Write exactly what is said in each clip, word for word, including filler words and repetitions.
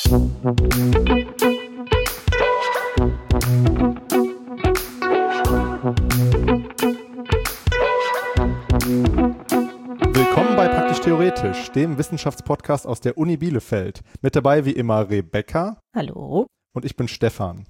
Willkommen bei Praktisch Theoretisch, dem Wissenschaftspodcast aus der Uni Bielefeld. Mit dabei wie immer Rebecca. Hallo. Und ich bin Stefan.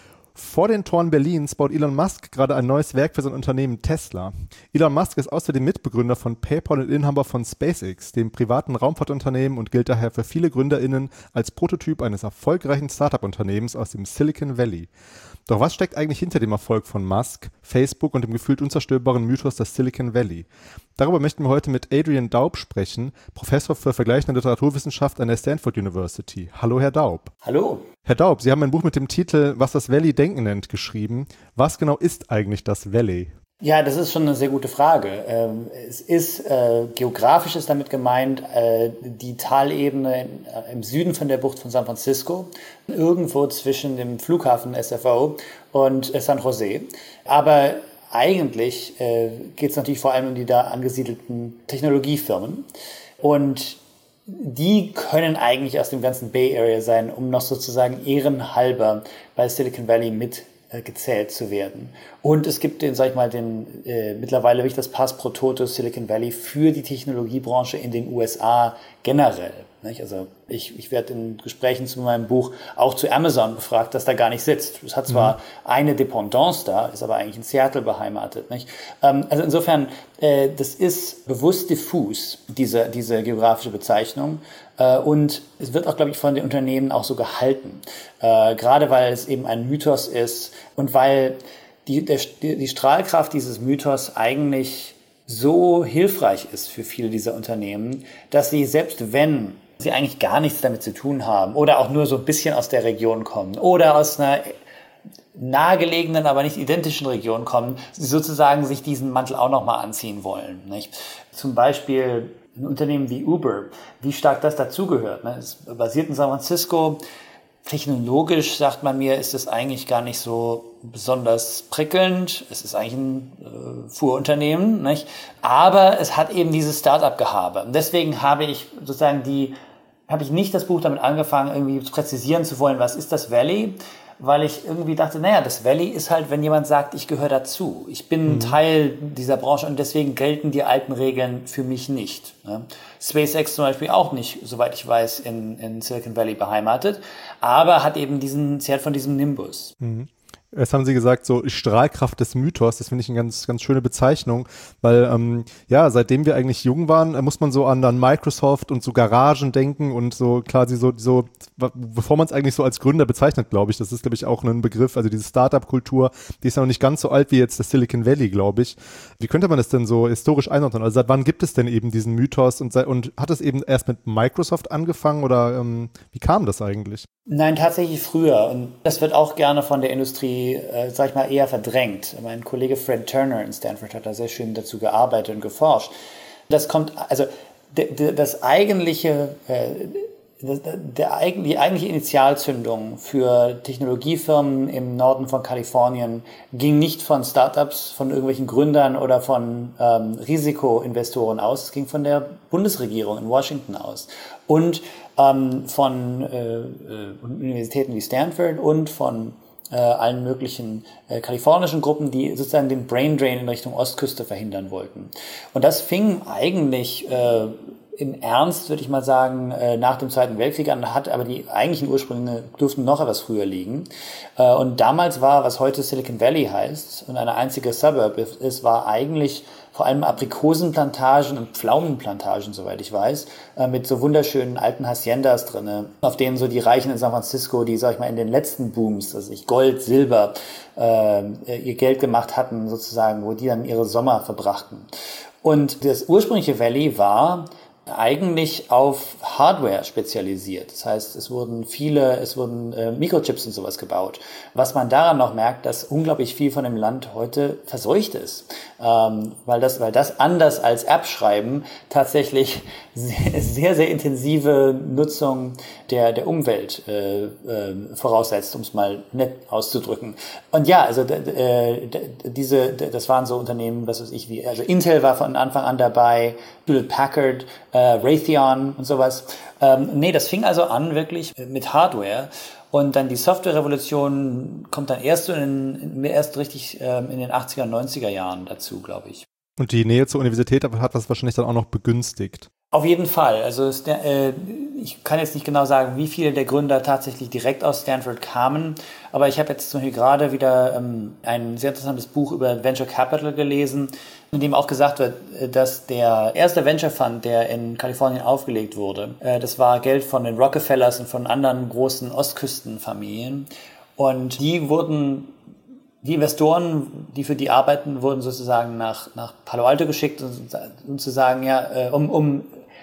Vor den Toren Berlins baut Elon Musk gerade ein neues Werk für sein Unternehmen Tesla. Elon Musk ist außerdem Mitbegründer von PayPal und Inhaber von SpaceX, dem privaten Raumfahrtunternehmen, und gilt daher für viele GründerInnen als Prototyp eines erfolgreichen Startup-Unternehmens aus dem Silicon Valley. Doch was steckt eigentlich hinter dem Erfolg von Musk, Facebook und dem gefühlt unzerstörbaren Mythos des Silicon Valley? Darüber möchten wir heute mit Adrian Daub sprechen, Professor für vergleichende Literaturwissenschaft an der Stanford University. Hallo, Herr Daub. Hallo. Herr Daub, Sie haben ein Buch mit dem Titel Was das Valley Denken nennt geschrieben. Was genau ist eigentlich das Valley? Ja, das ist schon eine sehr gute Frage. Ähm, es ist, äh, geografisch ist damit gemeint, äh, die Talebene in, äh, im Süden von der Bucht von San Francisco, irgendwo zwischen dem Flughafen S F O und äh, San Jose. Aber eigentlich äh, geht es natürlich vor allem um die da angesiedelten Technologiefirmen. Und die können eigentlich aus dem ganzen Bay Area sein, um noch sozusagen ehrenhalber bei Silicon Valley mit äh, gezählt zu werden. Und es gibt den, sag ich mal, den äh, mittlerweile wirklich das Pass pro Toto Silicon Valley für die Technologiebranche in den U S A generell. Nicht? Also ich, ich werde in Gesprächen zu meinem Buch auch zu Amazon befragt, dass da gar nicht sitzt. Es hat zwar mhm. eine Dependance da, ist aber eigentlich in Seattle beheimatet. Nicht? Ähm, also insofern, äh, das ist bewusst diffus, diese, diese geografische Bezeichnung. Äh, und es wird auch, glaube ich, von den Unternehmen auch so gehalten. Äh, gerade weil es eben ein Mythos ist und weil die, der, die Strahlkraft dieses Mythos eigentlich so hilfreich ist für viele dieser Unternehmen, dass sie, selbst wenn sie eigentlich gar nichts damit zu tun haben oder auch nur so ein bisschen aus der Region kommen oder aus einer nahegelegenen, aber nicht identischen Region kommen, sie sozusagen sich diesen Mantel auch nochmal anziehen wollen. Nicht? Zum Beispiel ein Unternehmen wie Uber, wie stark das dazugehört. Ne? Es basiert in San Francisco. Technologisch, sagt man mir, ist es eigentlich gar nicht so besonders prickelnd. Es ist eigentlich ein äh, Fuhrunternehmen, nicht? Aber es hat eben dieses Start-up-Gehabe. Und deswegen habe ich sozusagen die, habe ich nicht das Buch damit angefangen, irgendwie präzisieren zu wollen, was ist das Valley? Weil ich irgendwie dachte, naja, das Valley ist halt, wenn jemand sagt, ich gehöre dazu. Ich bin mhm. Teil dieser Branche und deswegen gelten die alten Regeln für mich nicht. Ne? SpaceX zum Beispiel auch nicht, soweit ich weiß, in, in Silicon Valley beheimatet, aber hat eben diesen, sie hat von diesem Nimbus. Mhm. Jetzt haben Sie gesagt, so Strahlkraft des Mythos, das finde ich eine ganz, ganz schöne Bezeichnung, weil, ähm, ja, seitdem wir eigentlich jung waren, muss man so an dann Microsoft und so Garagen denken und so quasi so, so, bevor man es eigentlich so als Gründer bezeichnet, glaube ich, das ist, glaube ich, auch ein Begriff, also diese Startup-Kultur, die ist ja noch nicht ganz so alt wie jetzt das Silicon Valley, glaube ich. Wie könnte man das denn so historisch einordnen? Also seit wann gibt es denn eben diesen Mythos und, und hat es eben erst mit Microsoft angefangen oder ähm, wie kam das eigentlich? Nein, tatsächlich früher. Und das wird auch gerne von der Industrie, äh, sag ich mal, eher verdrängt. Mein Kollege Fred Turner in Stanford hat da sehr schön dazu gearbeitet und geforscht. Das kommt, also de, de, das eigentliche, äh, der, der, die eigentliche Initialzündung für Technologiefirmen im Norden von Kalifornien ging nicht von Startups, von irgendwelchen Gründern oder von ähm, Risikoinvestoren aus. Es ging von der Bundesregierung in Washington aus. Und ähm, von äh, äh, Universitäten wie Stanford und von äh, allen möglichen äh, kalifornischen Gruppen, die sozusagen den Brain Drain in Richtung Ostküste verhindern wollten. Und das fing eigentlich äh, im Ernst, würde ich mal sagen, äh, nach dem Zweiten Weltkrieg an, hat aber die eigentlichen Ursprünge dürften noch etwas früher liegen. Äh, und damals war, was heute Silicon Valley heißt und eine einzige Suburb ist, war eigentlich vor allem Aprikosenplantagen und Pflaumenplantagen, soweit ich weiß, äh, mit so wunderschönen alten Haciendas drinne, auf denen so die Reichen in San Francisco, die, sag ich mal, in den letzten Booms, also ich Gold, Silber, äh, ihr Geld gemacht hatten, sozusagen, wo die dann ihre Sommer verbrachten. Und das ursprüngliche Valley war eigentlich auf Hardware spezialisiert. Das heißt, es wurden viele, es wurden äh, Mikrochips und sowas gebaut. Was man daran noch merkt, dass unglaublich viel von dem Land heute verseucht ist. Ähm, weil das, weil das anders als App-Schreiben tatsächlich sehr, sehr, sehr intensive Nutzung der, der Umwelt äh, äh, voraussetzt, um es mal nett auszudrücken. Und ja, also äh, diese, das waren so Unternehmen, was weiß ich wie, also Intel war von Anfang an dabei, Hewlett Packard, äh, Raytheon und sowas. Ähm, nee, das fing also an wirklich mit Hardware. Und dann die Software-Revolution kommt dann erst, in, erst richtig ähm, in den achtziger, neunziger Jahren dazu, glaube ich. Und die Nähe zur Universität hat das wahrscheinlich dann auch noch begünstigt. Auf jeden Fall. Also äh, ich kann jetzt nicht genau sagen, wie viele der Gründer tatsächlich direkt aus Stanford kamen, aber ich habe jetzt zum Beispiel gerade wieder ähm, ein sehr interessantes Buch über Venture Capital gelesen, in dem auch gesagt wird, dass der erste Venture Fund, der in Kalifornien aufgelegt wurde, äh, das war Geld von den Rockefellers und von anderen großen Ostküstenfamilien, und die wurden Die Investoren, die für die arbeiten, wurden sozusagen nach, nach Palo Alto geschickt, um, um zu sagen, ja, äh, um, um,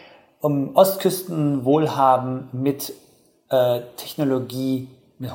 um Ostküstenwohlhaben mit äh, Technologie, mit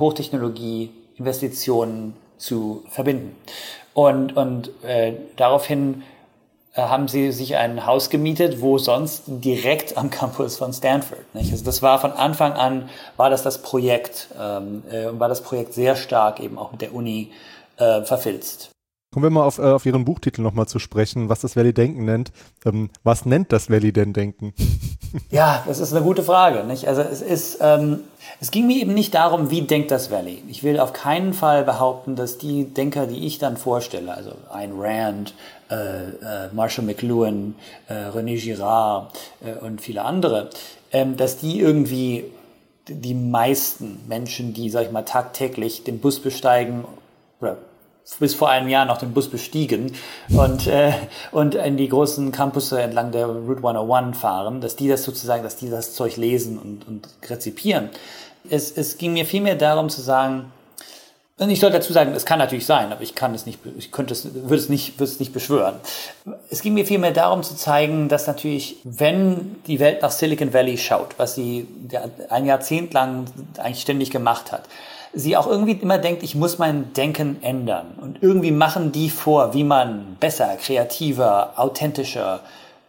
Hochtechnologie-Investitionen zu verbinden. Und, und äh, daraufhin äh, haben sie sich ein Haus gemietet, wo sonst direkt am Campus von Stanford. Nicht? Also das war von Anfang an, war das das Projekt, ähm, äh, war das Projekt sehr stark eben auch mit der Uni Äh, verfilzt. Kommen wir mal auf, äh, auf Ihren Buchtitel nochmal zu sprechen, was das Valley-Denken nennt. Ähm, was nennt das Valley denn Denken? Ja, das ist eine gute Frage. Nicht? Also es ist, ähm, es ging mir eben nicht darum, wie denkt das Valley. Ich will auf keinen Fall behaupten, dass die Denker, die ich dann vorstelle, also Ayn Rand, äh, äh, Marshall McLuhan, äh, René Girard äh, und viele andere, ähm, dass die irgendwie die meisten Menschen, die, sag ich mal, tagtäglich den Bus besteigen, oder bis vor einem Jahr noch den Bus bestiegen und, äh, und in die großen Campusse entlang der Route hunderteins fahren, dass die das sozusagen, dass die das Zeug lesen und, und rezipieren. Es, es ging mir vielmehr darum zu sagen, und ich sollte dazu sagen, es kann natürlich sein, aber ich kann es nicht, ich könnte es, würde es nicht, würde es nicht beschwören. Es ging mir vielmehr darum zu zeigen, dass natürlich, wenn die Welt nach Silicon Valley schaut, was sie ein Jahrzehnt lang eigentlich ständig gemacht hat, sie auch irgendwie immer denkt, ich muss mein Denken ändern. Und irgendwie machen die vor, wie man besser, kreativer, authentischer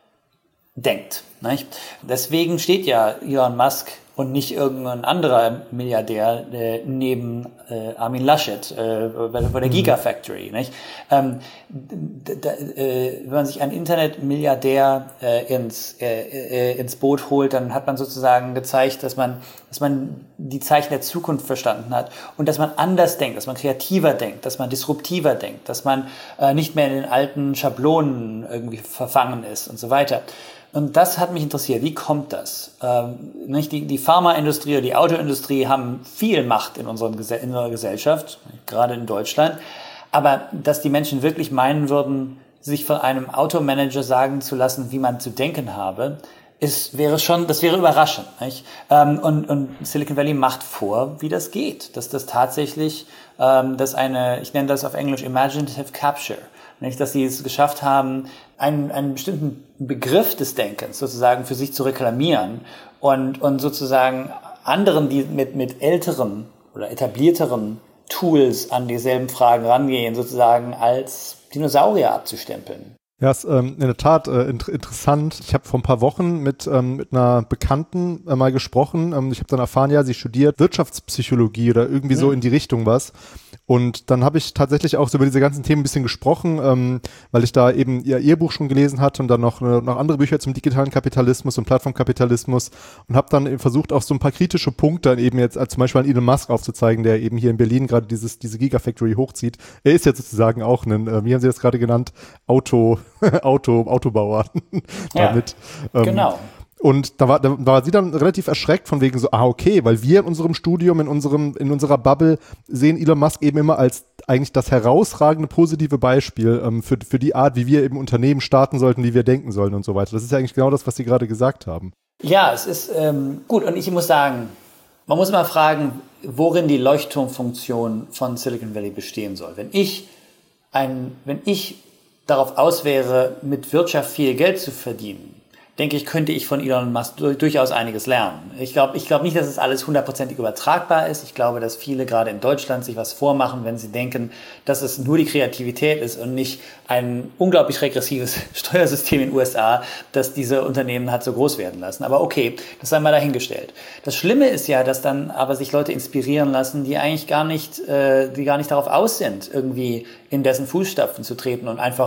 denkt. Nicht? Deswegen steht ja Elon Musk und nicht irgendein anderer Milliardär äh, neben äh, Armin Laschet äh, bei, bei der Gigafactory. Nicht? Ähm, d- d- äh, wenn man sich einen Internetmilliardär äh, ins, äh, äh, ins Boot holt, dann hat man sozusagen gezeigt, dass man, dass man die Zeichen der Zukunft verstanden hat und dass man anders denkt, dass man kreativer denkt, dass man disruptiver denkt, dass man äh, nicht mehr in den alten Schablonen irgendwie verfangen ist und so weiter. Und das hat mich interessiert. Wie kommt das? Ähm, nicht die, die Pharmaindustrie oder die Autoindustrie haben viel Macht in, unseren, in unserer Gesellschaft, gerade in Deutschland. Aber dass die Menschen wirklich meinen würden, sich von einem Automanager sagen zu lassen, wie man zu denken habe, ist, wäre schon, das wäre überraschend. Nicht? Ähm, und, und Silicon Valley macht vor, wie das geht. Dass das tatsächlich, ähm, dass eine, ich nenne das auf Englisch Imaginative Capture, nicht, dass sie es geschafft haben, einen, einen bestimmten Begriff des Denkens sozusagen für sich zu reklamieren und, und sozusagen anderen, die mit, mit älteren oder etablierteren Tools an dieselben Fragen rangehen, sozusagen als Dinosaurier abzustempeln. Ja, ist ähm, in der Tat äh, inter- interessant. Ich habe vor ein paar Wochen mit ähm, mit einer Bekannten äh, mal gesprochen. Ähm, ich habe dann erfahren, ja, sie studiert Wirtschaftspsychologie oder irgendwie mhm. so in die Richtung was. Und dann habe ich tatsächlich auch so über diese ganzen Themen ein bisschen gesprochen, ähm, weil ich da eben ihr, ihr Buch schon gelesen hatte und dann noch, äh, noch andere Bücher zum digitalen Kapitalismus und Plattformkapitalismus und habe dann eben versucht, auch so ein paar kritische Punkte dann eben jetzt als zum Beispiel an Elon Musk aufzuzeigen, der eben hier in Berlin gerade dieses diese Gigafactory hochzieht. Er ist jetzt sozusagen auch ein, äh, wie haben Sie das gerade genannt, Auto, Auto, Autobauer damit. Ja, ähm, genau. Und da war, da war sie dann relativ erschreckt von wegen so, ah, okay, weil wir in unserem Studium, in unserem, in unserer Bubble sehen Elon Musk eben immer als eigentlich das herausragende positive Beispiel ähm, für, für die Art, wie wir eben Unternehmen starten sollten, wie wir denken sollen und so weiter. Das ist ja eigentlich genau das, was Sie gerade gesagt haben. Ja, es ist ähm, gut und ich muss sagen, man muss immer fragen, worin die Leuchtturmfunktion von Silicon Valley bestehen soll. Wenn ich ein, wenn ich darauf aus wäre, mit Wirtschaft viel Geld zu verdienen, denke ich, könnte ich von Elon Musk durchaus einiges lernen. Ich glaube ich glaube nicht, dass es alles hundertprozentig übertragbar ist. Ich glaube, dass viele gerade in Deutschland sich was vormachen, wenn sie denken, dass es nur die Kreativität ist und nicht ein unglaublich regressives Steuersystem in den U S A, das diese Unternehmen hat so groß werden lassen. Aber okay, das sei mal dahingestellt. Das Schlimme ist ja, dass dann aber sich Leute inspirieren lassen, die eigentlich gar nicht, äh, die gar nicht darauf aus sind, irgendwie in dessen Fußstapfen zu treten und einfach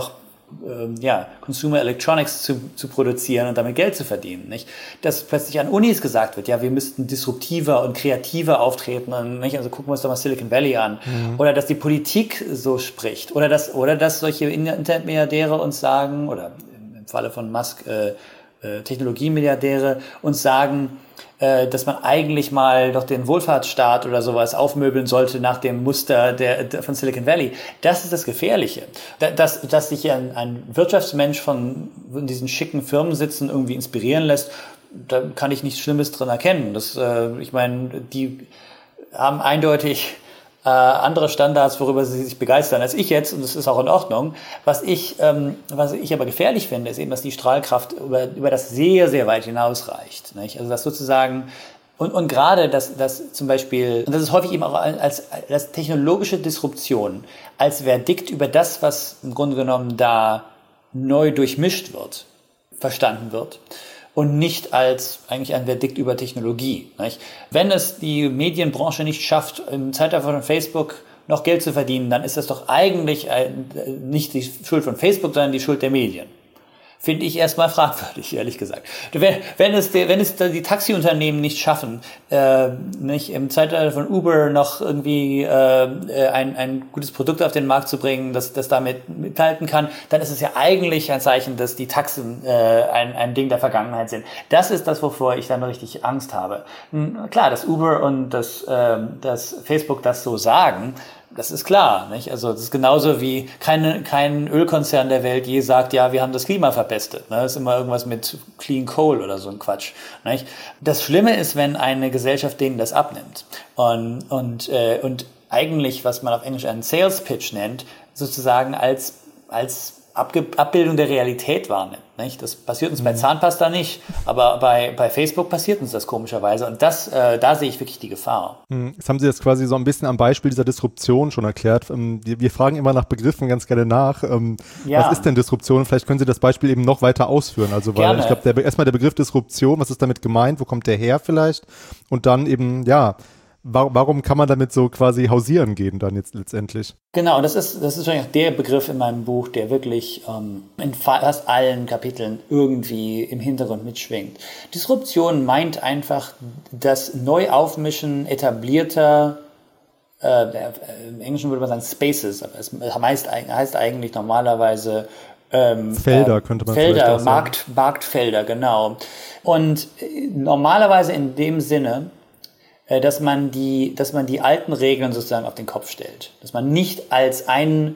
ähm, ja, Consumer Electronics zu, zu produzieren und damit Geld zu verdienen, nicht? Dass plötzlich an Unis gesagt wird, ja, wir müssten disruptiver und kreativer auftreten, und, nicht? Also gucken wir uns doch mal Silicon Valley an. Mhm. Oder dass die Politik so spricht. Oder dass, oder dass solche Internetmilliardäre uns sagen, oder im Falle von Musk, äh, äh, Technologiemilliardäre uns sagen, dass man eigentlich mal doch den Wohlfahrtsstaat oder sowas aufmöbeln sollte nach dem Muster der, der von Silicon Valley. Das ist das Gefährliche. Dass, dass sich ein, ein Wirtschaftsmensch von diesen schicken Firmensitzen irgendwie inspirieren lässt, da kann ich nichts Schlimmes drin erkennen. Das, äh, ich meine, die haben eindeutig äh, andere Standards, worüber sie sich begeistern als ich jetzt, und das ist auch in Ordnung. Was ich, ähm, was ich aber gefährlich finde, ist eben, dass die Strahlkraft über, über das sehr, sehr weit hinausreicht. Nicht? Also dass sozusagen, und, und gerade, dass, dass zum Beispiel, und das ist häufig eben auch als, als technologische Disruption, als Verdikt über das, was im Grunde genommen da neu durchmischt wird, verstanden wird. Und nicht als eigentlich ein Verdikt über Technologie. Nicht? Wenn es die Medienbranche nicht schafft, im Zeitalter von Facebook noch Geld zu verdienen, dann ist das doch eigentlich ein, nicht die Schuld von Facebook, sondern die Schuld der Medien. Finde ich erstmal fragwürdig, ehrlich gesagt. Wenn, wenn es, die, wenn es die Taxiunternehmen nicht schaffen, äh, nicht im Zeitalter von Uber noch irgendwie äh, ein, ein gutes Produkt auf den Markt zu bringen, das, das damit mithalten kann, dann ist es ja eigentlich ein Zeichen, dass die Taxen äh, ein, ein Ding der Vergangenheit sind. Das ist das, wovor ich dann richtig Angst habe. Klar, dass Uber und das, äh, dass Facebook das so sagen, das ist klar, nicht? Also, das ist genauso wie keine, kein Ölkonzern der Welt je sagt, ja, wir haben das Klima verpestet, ne? Das ist immer irgendwas mit Clean Coal oder so ein Quatsch, nicht? Das Schlimme ist, wenn eine Gesellschaft denen das abnimmt. Und, und, äh, und eigentlich, was man auf Englisch einen Sales Pitch nennt, sozusagen als, als Abge- Abbildung der Realität wahrnimmt. Nicht? Das passiert uns mhm. bei Zahnpasta nicht, aber bei, bei Facebook passiert uns das komischerweise, und das, äh, da sehe ich wirklich die Gefahr. Das haben Sie jetzt quasi so ein bisschen am Beispiel dieser Disruption schon erklärt. Wir, wir fragen immer nach Begriffen ganz gerne nach. Ja. Was ist denn Disruption? Vielleicht können Sie das Beispiel eben noch weiter ausführen. Also weil gerne. Ich glaube, der, erstmal der Begriff Disruption, was ist damit gemeint? Wo kommt der her vielleicht? Und dann eben, ja, warum kann man damit so quasi hausieren gehen dann jetzt letztendlich? Genau, das ist, das ist wahrscheinlich der Begriff in meinem Buch, der wirklich ähm, in fast allen Kapiteln irgendwie im Hintergrund mitschwingt. Disruption meint einfach das Neuaufmischen etablierter, äh, im Englischen würde man sagen Spaces, aber es heißt, heißt eigentlich normalerweise ähm, Felder, äh, könnte man Felder, vielleicht auch sagen. Markt, Marktfelder, genau. Und äh, normalerweise in dem Sinne, dass man die, dass man die alten Regeln sozusagen auf den Kopf stellt. Dass man nicht als ein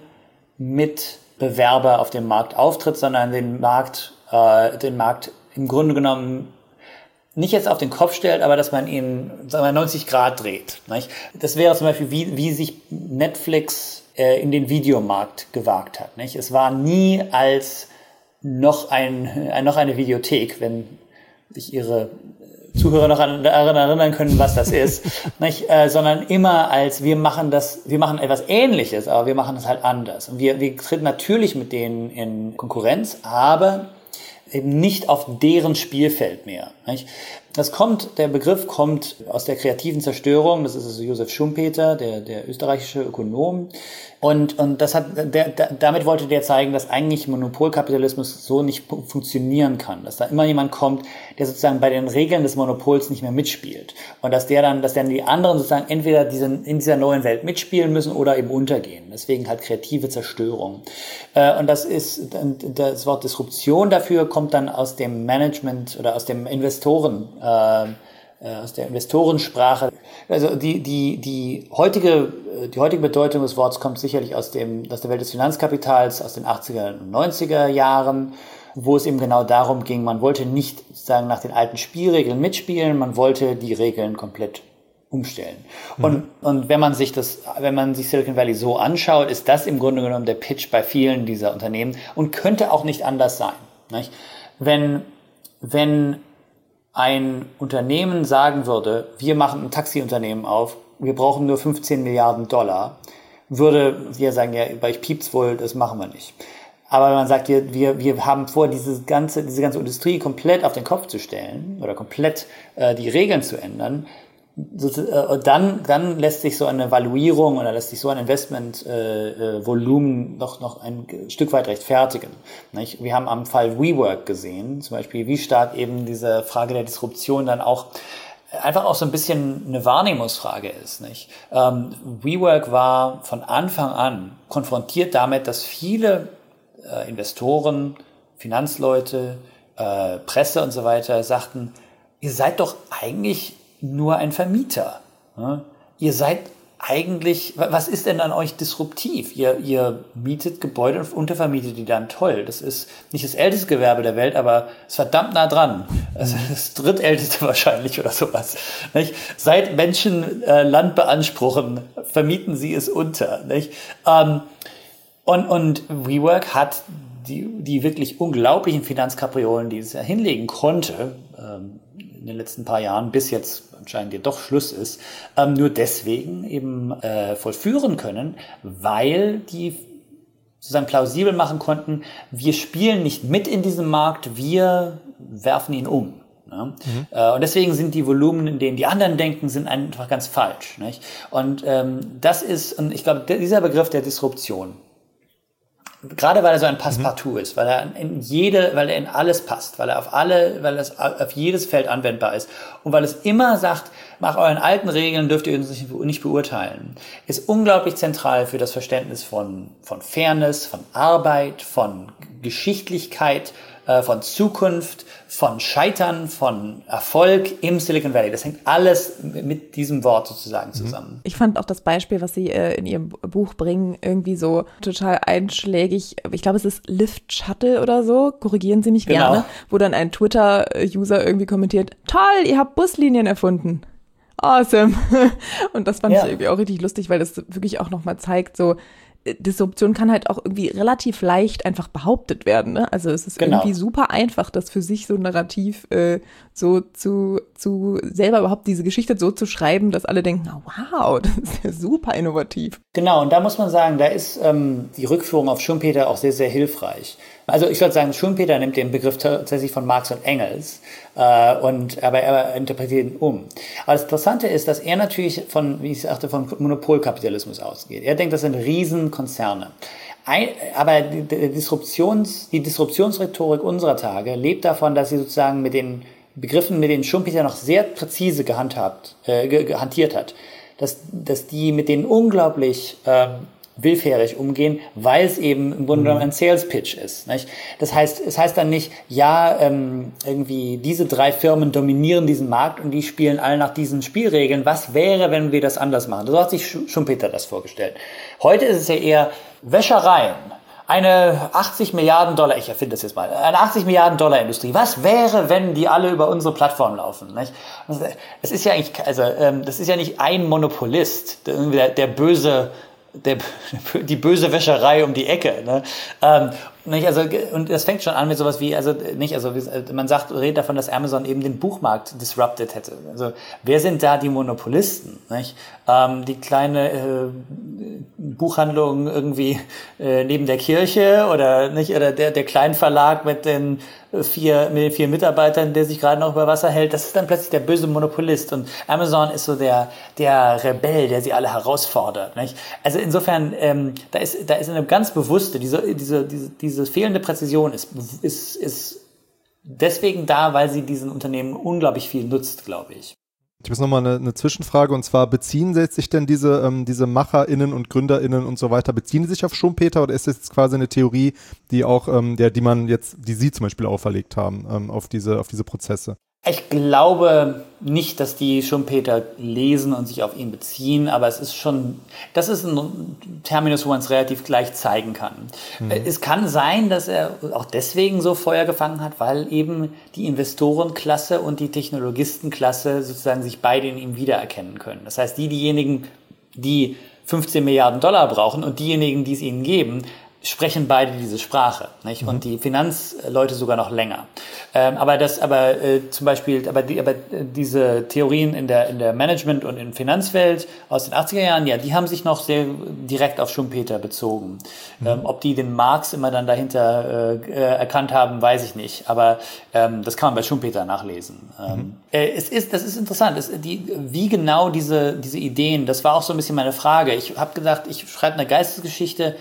Mitbewerber auf dem Markt auftritt, sondern den Markt, äh, den Markt im Grunde genommen nicht jetzt auf den Kopf stellt, aber dass man ihn, sagen wir, neunzig Grad dreht. Nicht? Das wäre zum Beispiel, wie, wie sich Netflix äh, in den Videomarkt gewagt hat. Nicht? Es war nie als noch ein, äh, noch eine Videothek, wenn sich ihre Zuhörer noch an, daran erinnern können, was das ist, nicht? Äh, sondern immer als wir machen das, wir machen etwas Ähnliches, aber wir machen es halt anders. Und wir, wir treten natürlich mit denen in Konkurrenz, aber eben nicht auf deren Spielfeld mehr. Nicht? Das kommt, der Begriff kommt aus der kreativen Zerstörung. Das ist also Josef Schumpeter, der, der österreichische Ökonom. Und, und das hat, der, der, damit wollte der zeigen, dass eigentlich Monopolkapitalismus so nicht funktionieren kann. Dass da immer jemand kommt, der sozusagen bei den Regeln des Monopols nicht mehr mitspielt. Und dass der dann, dass dann die anderen sozusagen entweder diesen, in dieser neuen Welt mitspielen müssen oder eben untergehen. Deswegen halt kreative Zerstörung. Und das ist, das Wort Disruption dafür kommt dann aus dem Management oder aus dem Investoren, äh, aus der Investorensprache. Also die, die, die heutige, die heutige Bedeutung des Wortes kommt sicherlich aus dem, aus der Welt des Finanzkapitals, aus den achtziger und neunziger Jahren, wo es eben genau darum ging, man wollte nicht sozusagen nach den alten Spielregeln mitspielen, man wollte die Regeln komplett umstellen. Mhm. Und, und wenn man sich das, wenn man sich Silicon Valley so anschaut, ist das im Grunde genommen der Pitch bei vielen dieser Unternehmen und könnte auch nicht anders sein. Nicht? Wenn, wenn ein Unternehmen sagen würde, wir machen ein Taxiunternehmen auf, wir brauchen nur fünfzehn Milliarden Dollar, würde wir sagen, ja, bei euch piept's wohl, das machen wir nicht. Aber wenn man sagt, wir, wir, wir haben vor, diese ganze, diese ganze Industrie komplett auf den Kopf zu stellen oder komplett äh, die Regeln zu ändern, Und dann, dann lässt sich so eine Valuierung oder lässt sich so ein Investmentvolumen äh, noch, noch ein Stück weit rechtfertigen. Nicht? Wir haben am Fall WeWork gesehen, zum Beispiel, wie stark eben diese Frage der Disruption dann auch einfach auch so ein bisschen eine Wahrnehmungsfrage ist. Nicht? Ähm, WeWork war von Anfang an konfrontiert damit, dass viele äh, Investoren, Finanzleute, äh, Presse und so weiter sagten, ihr seid doch eigentlich nur ein Vermieter. Ne? Ihr seid eigentlich, was ist denn an euch disruptiv? Ihr, ihr mietet Gebäude und untervermietet die dann, toll. Das ist nicht das älteste Gewerbe der Welt, aber es ist verdammt nah dran. Das ist das drittälteste wahrscheinlich oder sowas. Nicht? Seit Menschen äh, Land beanspruchen, vermieten sie es unter. Nicht? Ähm, und, und WeWork hat die, die wirklich unglaublichen Finanzkapriolen, die es ja hinlegen konnte, ähm, in den letzten paar Jahren, bis jetzt anscheinend ja doch Schluss ist, ähm, nur deswegen eben äh, vollführen können, weil die sozusagen plausibel machen konnten, wir spielen nicht mit in diesem Markt, wir werfen ihn um. Ne? Mhm. Äh, und deswegen sind die Volumen, in denen die anderen denken, sind einfach ganz falsch. Nicht? Und ähm, das ist, und ich glaube, dieser Begriff der Disruption, gerade weil er so ein Passepartout mhm. ist, weil er in jede, weil er in alles passt, weil er auf alle, weil es auf jedes Feld anwendbar ist und weil es immer sagt, nach euren alten Regeln dürft ihr uns nicht beurteilen, ist unglaublich zentral für das Verständnis von, von Fairness, von Arbeit, von Geschichtlichkeit, äh, von Zukunft, von Scheitern, von Erfolg im Silicon Valley. Das hängt alles mit diesem Wort sozusagen zusammen. Ich fand auch das Beispiel, was Sie äh, in Ihrem Buch bringen, irgendwie so total einschlägig. Ich glaube, es ist Lift Shuttle oder so. Korrigieren Sie mich genau. gerne. Wo dann ein Twitter-User irgendwie kommentiert, toll, ihr habt Buslinien erfunden. Awesome. Und das fand ja. ich irgendwie auch richtig lustig, weil das wirklich auch nochmal zeigt, so Disruption kann halt auch irgendwie relativ leicht einfach behauptet werden. Ne? Also es ist genau. irgendwie super einfach, das für sich so narrativ äh, so zu, zu selber überhaupt diese Geschichte so zu schreiben, dass alle denken, oh, wow, das ist ja super innovativ. Genau, und da muss man sagen, da ist ähm, die Rückführung auf Schumpeter auch sehr, sehr hilfreich. Also ich würde sagen, Schumpeter nimmt den Begriff tatsächlich von Marx und Engels, äh, und, aber er interpretiert ihn um. Aber das Interessante ist, dass er natürlich von, wie ich sagte, von Monopolkapitalismus ausgeht. Er denkt, das sind Riesenkonzerne. Ein, aber die, die, Disruptions, die Disruptionsrhetorik unserer Tage lebt davon, dass sie sozusagen mit den Begriffen, mit denen Schumpeter noch sehr präzise gehandhabt, äh, gehantiert hat, dass, dass die mit denen unglaublich ähm, willfährig umgehen, weil es eben im Grunde genommen ein Sales Pitch ist. Nicht? Das heißt, es heißt dann nicht, ja, ähm, irgendwie diese drei Firmen dominieren diesen Markt und die spielen alle nach diesen Spielregeln. Was wäre, wenn wir das anders machen? So hat sich Schumpeter das vorgestellt. Heute ist es ja eher Wäschereien. Eine achtzig Milliarden Dollar, ich erfinde das jetzt mal, eine achtzig Milliarden Dollar Industrie. Was wäre, wenn die alle über unsere Plattform laufen? Nicht? Es ist ja eigentlich, also ähm, das ist ja nicht ein Monopolist, der, der böse Der, die böse Wäscherei um die Ecke, ne? Ähm, nicht, also, und das fängt schon an mit sowas wie, also, nicht, also, man sagt, redet davon, dass Amazon eben den Buchmarkt disrupted hätte. Also, wer sind da die Monopolisten, nicht? Ähm, die kleine, äh, Buchhandlung irgendwie, äh, neben der Kirche oder, nicht, oder der, der Kleinverlag mit den vier, mit den vier Mitarbeitern, der sich gerade noch über Wasser hält, das ist dann plötzlich der böse Monopolist und Amazon ist so der, der Rebell, der sie alle herausfordert, nicht? Also, insofern, ähm, da ist, da ist eine ganz bewusste, diese, diese, diese, diese fehlende Präzision ist, ist, ist deswegen da, weil sie diesen Unternehmen unglaublich viel nutzt, glaube ich. Ich habe jetzt nochmal eine, eine Zwischenfrage, und zwar, beziehen sich denn diese, ähm, diese MacherInnen und GründerInnen und so weiter, beziehen sie sich auf Schumpeter, oder ist das jetzt quasi eine Theorie, die auch, ähm, der, die man jetzt, die Sie zum Beispiel auferlegt haben, ähm, auf diese, auf diese Prozesse? Ich glaube nicht, dass die Schumpeter lesen und sich auf ihn beziehen, aber es ist schon, das ist ein Terminus, wo man es relativ gleich zeigen kann. Mhm. Es kann sein, dass er auch deswegen so Feuer gefangen hat, weil eben die Investorenklasse und die Technologistenklasse sozusagen sich beide in ihm wiedererkennen können. Das heißt, die, diejenigen, die fünfzehn Milliarden Dollar brauchen und diejenigen, die es ihnen geben, sprechen beide diese Sprache, nicht? Mhm. Und die Finanzleute sogar noch länger. Ähm, aber das, aber äh, zum Beispiel, aber, die, aber diese Theorien in der in der Management- und in Finanzwelt aus den achtziger Jahren, ja, die haben sich noch sehr direkt auf Schumpeter bezogen. Mhm. Ähm, ob die den Marx immer dann dahinter äh, erkannt haben, weiß ich nicht. Aber ähm, das kann man bei Schumpeter nachlesen. Mhm. Ähm, äh, es ist, das ist interessant. Es, die, wie genau diese diese Ideen, das war auch so ein bisschen meine Frage. Ich habe gedacht, ich schreibe eine Geistesgeschichte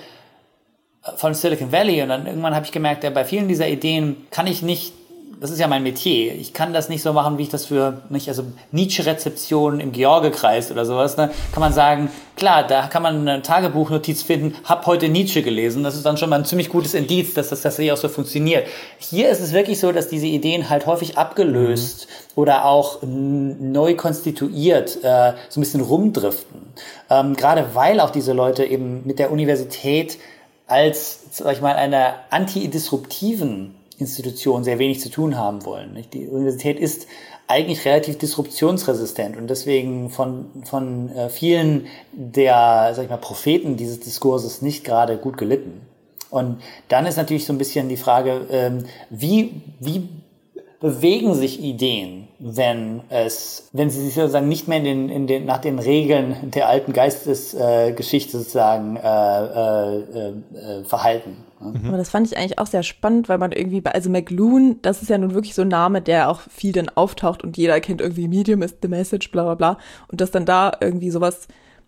von Silicon Valley und dann irgendwann habe ich gemerkt, ja, bei vielen dieser Ideen kann ich nicht, das ist ja mein Metier, ich kann das nicht so machen, wie ich das für, nicht, also Nietzsche-Rezeption im George-Kreis oder sowas, ne, kann man sagen, klar, da kann man eine Tagebuchnotiz finden, hab heute Nietzsche gelesen, das ist dann schon mal ein ziemlich gutes Indiz, dass das tatsächlich auch so funktioniert. Hier ist es wirklich so, dass diese Ideen halt häufig abgelöst mhm. oder auch n- neu konstituiert, äh, so ein bisschen rumdriften. Ähm, gerade weil auch diese Leute eben mit der Universität als, sag ich mal, einer antidisruptiven Institution sehr wenig zu tun haben wollen. Die Universität ist eigentlich relativ disruptionsresistent und deswegen von von äh, vielen der, sag ich mal, Propheten dieses Diskurses nicht gerade gut gelitten. Und dann ist natürlich so ein bisschen die Frage, ähm, wie wie bewegen sich Ideen, wenn es, wenn sie sich sozusagen nicht mehr in den, in den, nach den Regeln der alten Geistesgeschichte äh, sozusagen äh, äh, äh, verhalten. Mhm. Aber das fand ich eigentlich auch sehr spannend, weil man irgendwie, bei, also McLuhan, das ist ja nun wirklich so ein Name, der auch viel dann auftaucht und jeder kennt irgendwie Medium is the message, bla bla bla. Und dass dann da irgendwie sowas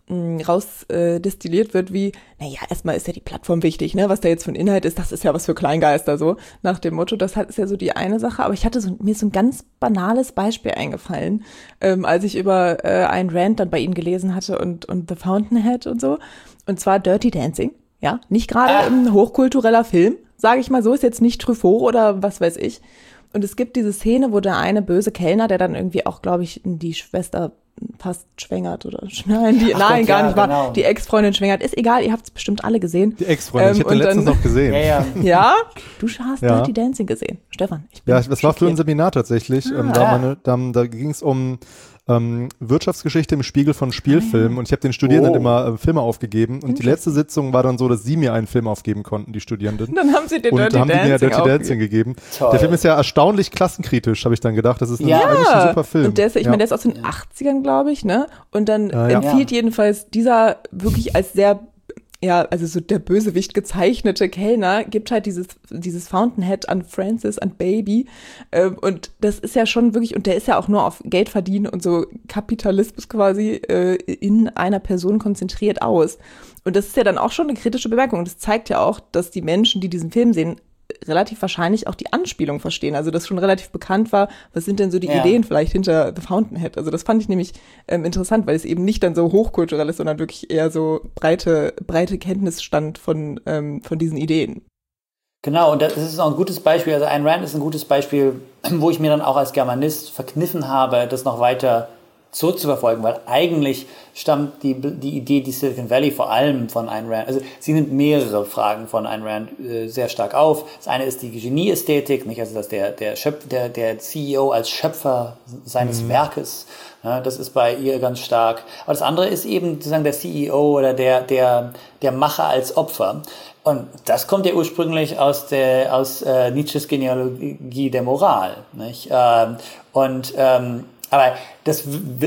raus äh, destilliert wird wie, naja, erstmal ist ja die Plattform wichtig, ne, was da jetzt für ein Inhalt ist, das ist ja was für Kleingeister, so, nach dem Motto, das ist ja so die eine Sache, aber ich hatte so, mir ist so ein ganz banales Beispiel eingefallen, ähm, als ich über äh, Ayn Rand dann bei Ihnen gelesen hatte und, und The Fountainhead und so, und zwar Dirty Dancing, ja, nicht gerade ah. ein hochkultureller Film, sage ich mal so, ist jetzt nicht Truffaut oder was weiß ich, und es gibt diese Szene, wo der eine böse Kellner, der dann irgendwie auch, glaube ich, die Schwester fast schwängert oder nein, die, nein, Gott, gar ja, nicht wahr. Genau. Die Ex-Freundin schwängert. Ist egal, ihr habt es bestimmt alle gesehen. Die Ex-Freundin, ähm, ich habe den letztens noch gesehen. Ja, ja. ja? Du hast ja. Dirty Dancing gesehen. Stefan, ich bin Ja, das war für ein Seminar tatsächlich. Ah, ähm, da ja. meine, da, da ging es um ähm, Wirtschaftsgeschichte im Spiegel von Spielfilmen ah, ja. und ich habe den Studierenden oh. immer äh, Filme aufgegeben und die letzte Sitzung war dann so, dass sie mir einen Film aufgeben konnten, die Studierenden. Dann haben sie dir und Dirty haben Dancing die mir Dirty Dancing gegeben. Toll. Der Film ist ja erstaunlich klassenkritisch, habe ich dann gedacht. Das ist ein, ja. eigentlich ein super Film. Und der ist, ich ja. meine, der ist aus den achtzigern, glaube ich, ne? Und dann äh, ja. empfiehlt jedenfalls dieser wirklich als sehr ja, also so der Bösewicht gezeichnete Kellner gibt halt dieses dieses Fountainhead an Francis, an Baby ähm, und das ist ja schon wirklich, und der ist ja auch nur auf Geld verdienen und so Kapitalismus quasi äh, in einer Person konzentriert aus. Und das ist ja dann auch schon eine kritische Bemerkung und das zeigt ja auch, dass die Menschen, die diesen Film sehen, relativ wahrscheinlich auch die Anspielung verstehen. Also dass schon relativ bekannt war, was sind denn so die ja. Ideen vielleicht hinter The Fountainhead. Also das fand ich nämlich ähm, interessant, weil es eben nicht dann so hochkulturell ist, sondern wirklich eher so breite breite Kenntnisstand von ähm, von diesen Ideen. Genau, und das ist auch ein gutes Beispiel. Also Ayn Rand ist ein gutes Beispiel, wo ich mir dann auch als Germanist verkniffen habe, das noch weiter zurückzuverfolgen, weil eigentlich stammt die, die Idee, die Silicon Valley vor allem von Ayn Rand, also sie nimmt mehrere Fragen von Ayn Rand äh, sehr stark auf. Das eine ist die Genieästhetik, nicht, also dass der der Schöpf, der der C E O als Schöpfer seines mhm. Werkes, ja, das ist bei ihr ganz stark. Aber das andere ist eben sozusagen der C E O oder der der der Macher als Opfer. Und das kommt ja ursprünglich aus der aus äh, Nietzsches Genealogie der Moral, nicht? Ähm, und ähm, aber das,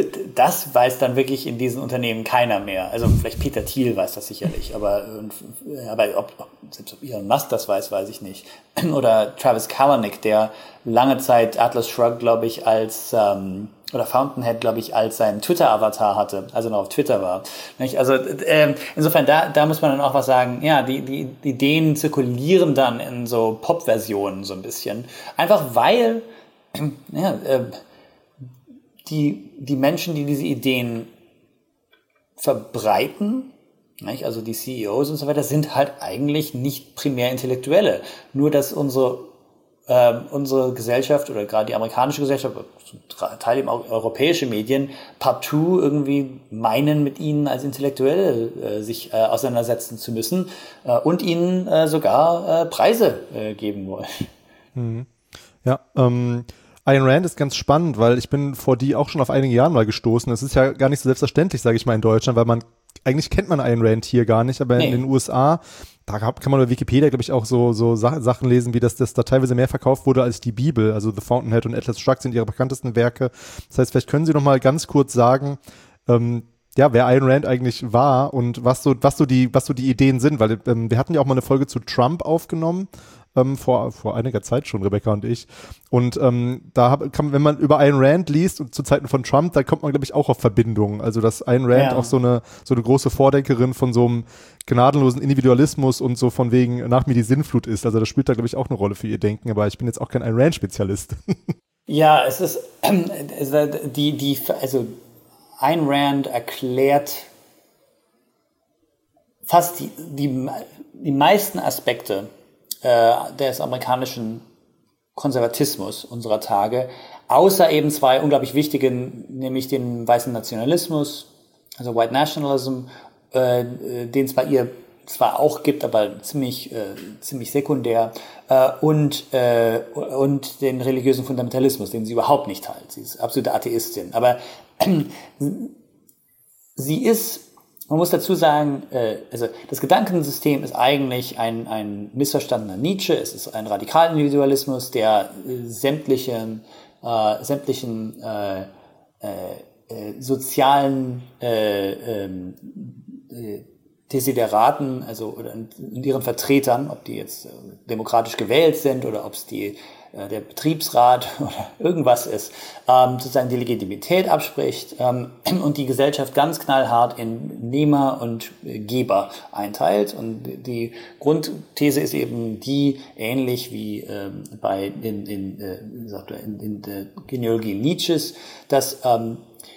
das weiß dann wirklich in diesen Unternehmen keiner mehr. Also vielleicht Peter Thiel weiß das sicherlich, aber, aber ob, ob, selbst ob Elon Musk das weiß, weiß ich nicht. Oder Travis Kalanick, der lange Zeit Atlas Shrugged, glaube ich, als ähm, oder Fountainhead, glaube ich, als sein Twitter-Avatar hatte, also noch auf Twitter war. Nicht? Also ähm, insofern, da, da muss man dann auch was sagen, ja, die, die, die Ideen zirkulieren dann in so Pop-Versionen so ein bisschen. Einfach weil, ja, äh, die, die Menschen, die diese Ideen verbreiten, nicht? Also die C E Os und so weiter, sind halt eigentlich nicht primär Intellektuelle. Nur, dass unsere, äh, unsere Gesellschaft oder gerade die amerikanische Gesellschaft, zum Teil eben auch europäische Medien, partout irgendwie meinen, mit ihnen als Intellektuelle äh, sich äh, auseinandersetzen zu müssen äh, und ihnen äh, sogar äh, Preise äh, geben wollen. Mhm. Ja, ähm, Ayn Rand ist ganz spannend, weil ich bin vor die auch schon auf einige Jahre mal gestoßen. Es ist ja gar nicht so selbstverständlich, sage ich mal, in Deutschland, weil man eigentlich kennt man Ayn Rand hier gar nicht, aber nee. in den U S A, da kann man bei Wikipedia, glaube ich, auch so, so Sachen lesen, wie das, das da teilweise mehr verkauft wurde als die Bibel. Also The Fountainhead und Atlas Shrugged sind ihre bekanntesten Werke. Das heißt, vielleicht können Sie noch mal ganz kurz sagen, ähm, ja, wer Ayn Rand eigentlich war und was so, was so die, was so die Ideen sind, weil ähm, wir hatten ja auch mal eine Folge zu Trump aufgenommen, ähm, vor, vor einiger Zeit schon, Rebecca und ich. Und ähm, da hab, kann, wenn man über Ayn Rand liest und zu Zeiten von Trump, da kommt man, glaube ich, auch auf Verbindungen. Also, dass Ayn Rand ja. auch so eine, so eine große Vordenkerin von so einem gnadenlosen Individualismus und so von wegen nach mir die Sinnflut ist. Also, das spielt da, glaube ich, auch eine Rolle für ihr Denken, aber ich bin jetzt auch kein Ayn Rand-Spezialist. Ja, es ist, äh, die, die, also, Ayn Rand erklärt fast die, die, die meisten Aspekte äh, des amerikanischen Konservatismus unserer Tage, außer eben zwei unglaublich wichtige, nämlich den weißen Nationalismus, also White Nationalism, äh, den es bei ihr zwar auch gibt, aber ziemlich äh, ziemlich sekundär, äh, und äh, und den religiösen Fundamentalismus, den sie überhaupt nicht teilt. Sie ist absolute Atheistin, aber äh, sie ist, man muss dazu sagen, äh, also das Gedankensystem ist eigentlich ein ein missverstandener Nietzsche. Es ist ein Radikalindividualismus, der äh, sämtlichen äh, sämtlichen äh, äh, sozialen äh, äh, Desideraten, also oder in ihren Vertretern, ob die jetzt äh, demokratisch gewählt sind oder ob es die äh, der Betriebsrat oder irgendwas ist, ähm, sozusagen die Legitimität abspricht ähm, und die Gesellschaft ganz knallhart in Nehmer und äh, Geber einteilt. Und die Grundthese ist eben die, ähnlich wie ähm, bei in, in, äh, wie gesagt, in, in der Genealogie Nietzsches, dass ähm,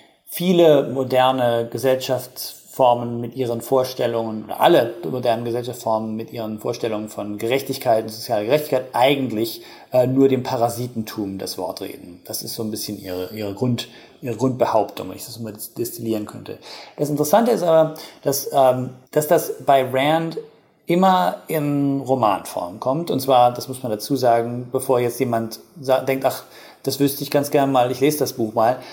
viele moderne Gesellschaftsformen mit ihren Vorstellungen, oder alle modernen Gesellschaftsformen mit ihren Vorstellungen von Gerechtigkeit und sozialer Gerechtigkeit eigentlich äh, nur dem Parasitentum das Wort reden. Das ist so ein bisschen ihre, ihre, Grund, ihre Grundbehauptung, wenn ich das mal destillieren könnte. Das Interessante ist aber, dass, ähm, dass das bei Rand immer in Romanform kommt. Und zwar, das muss man dazu sagen, bevor jetzt jemand sagt, denkt, ach, das wüsste ich ganz gern mal, ich lese das Buch mal.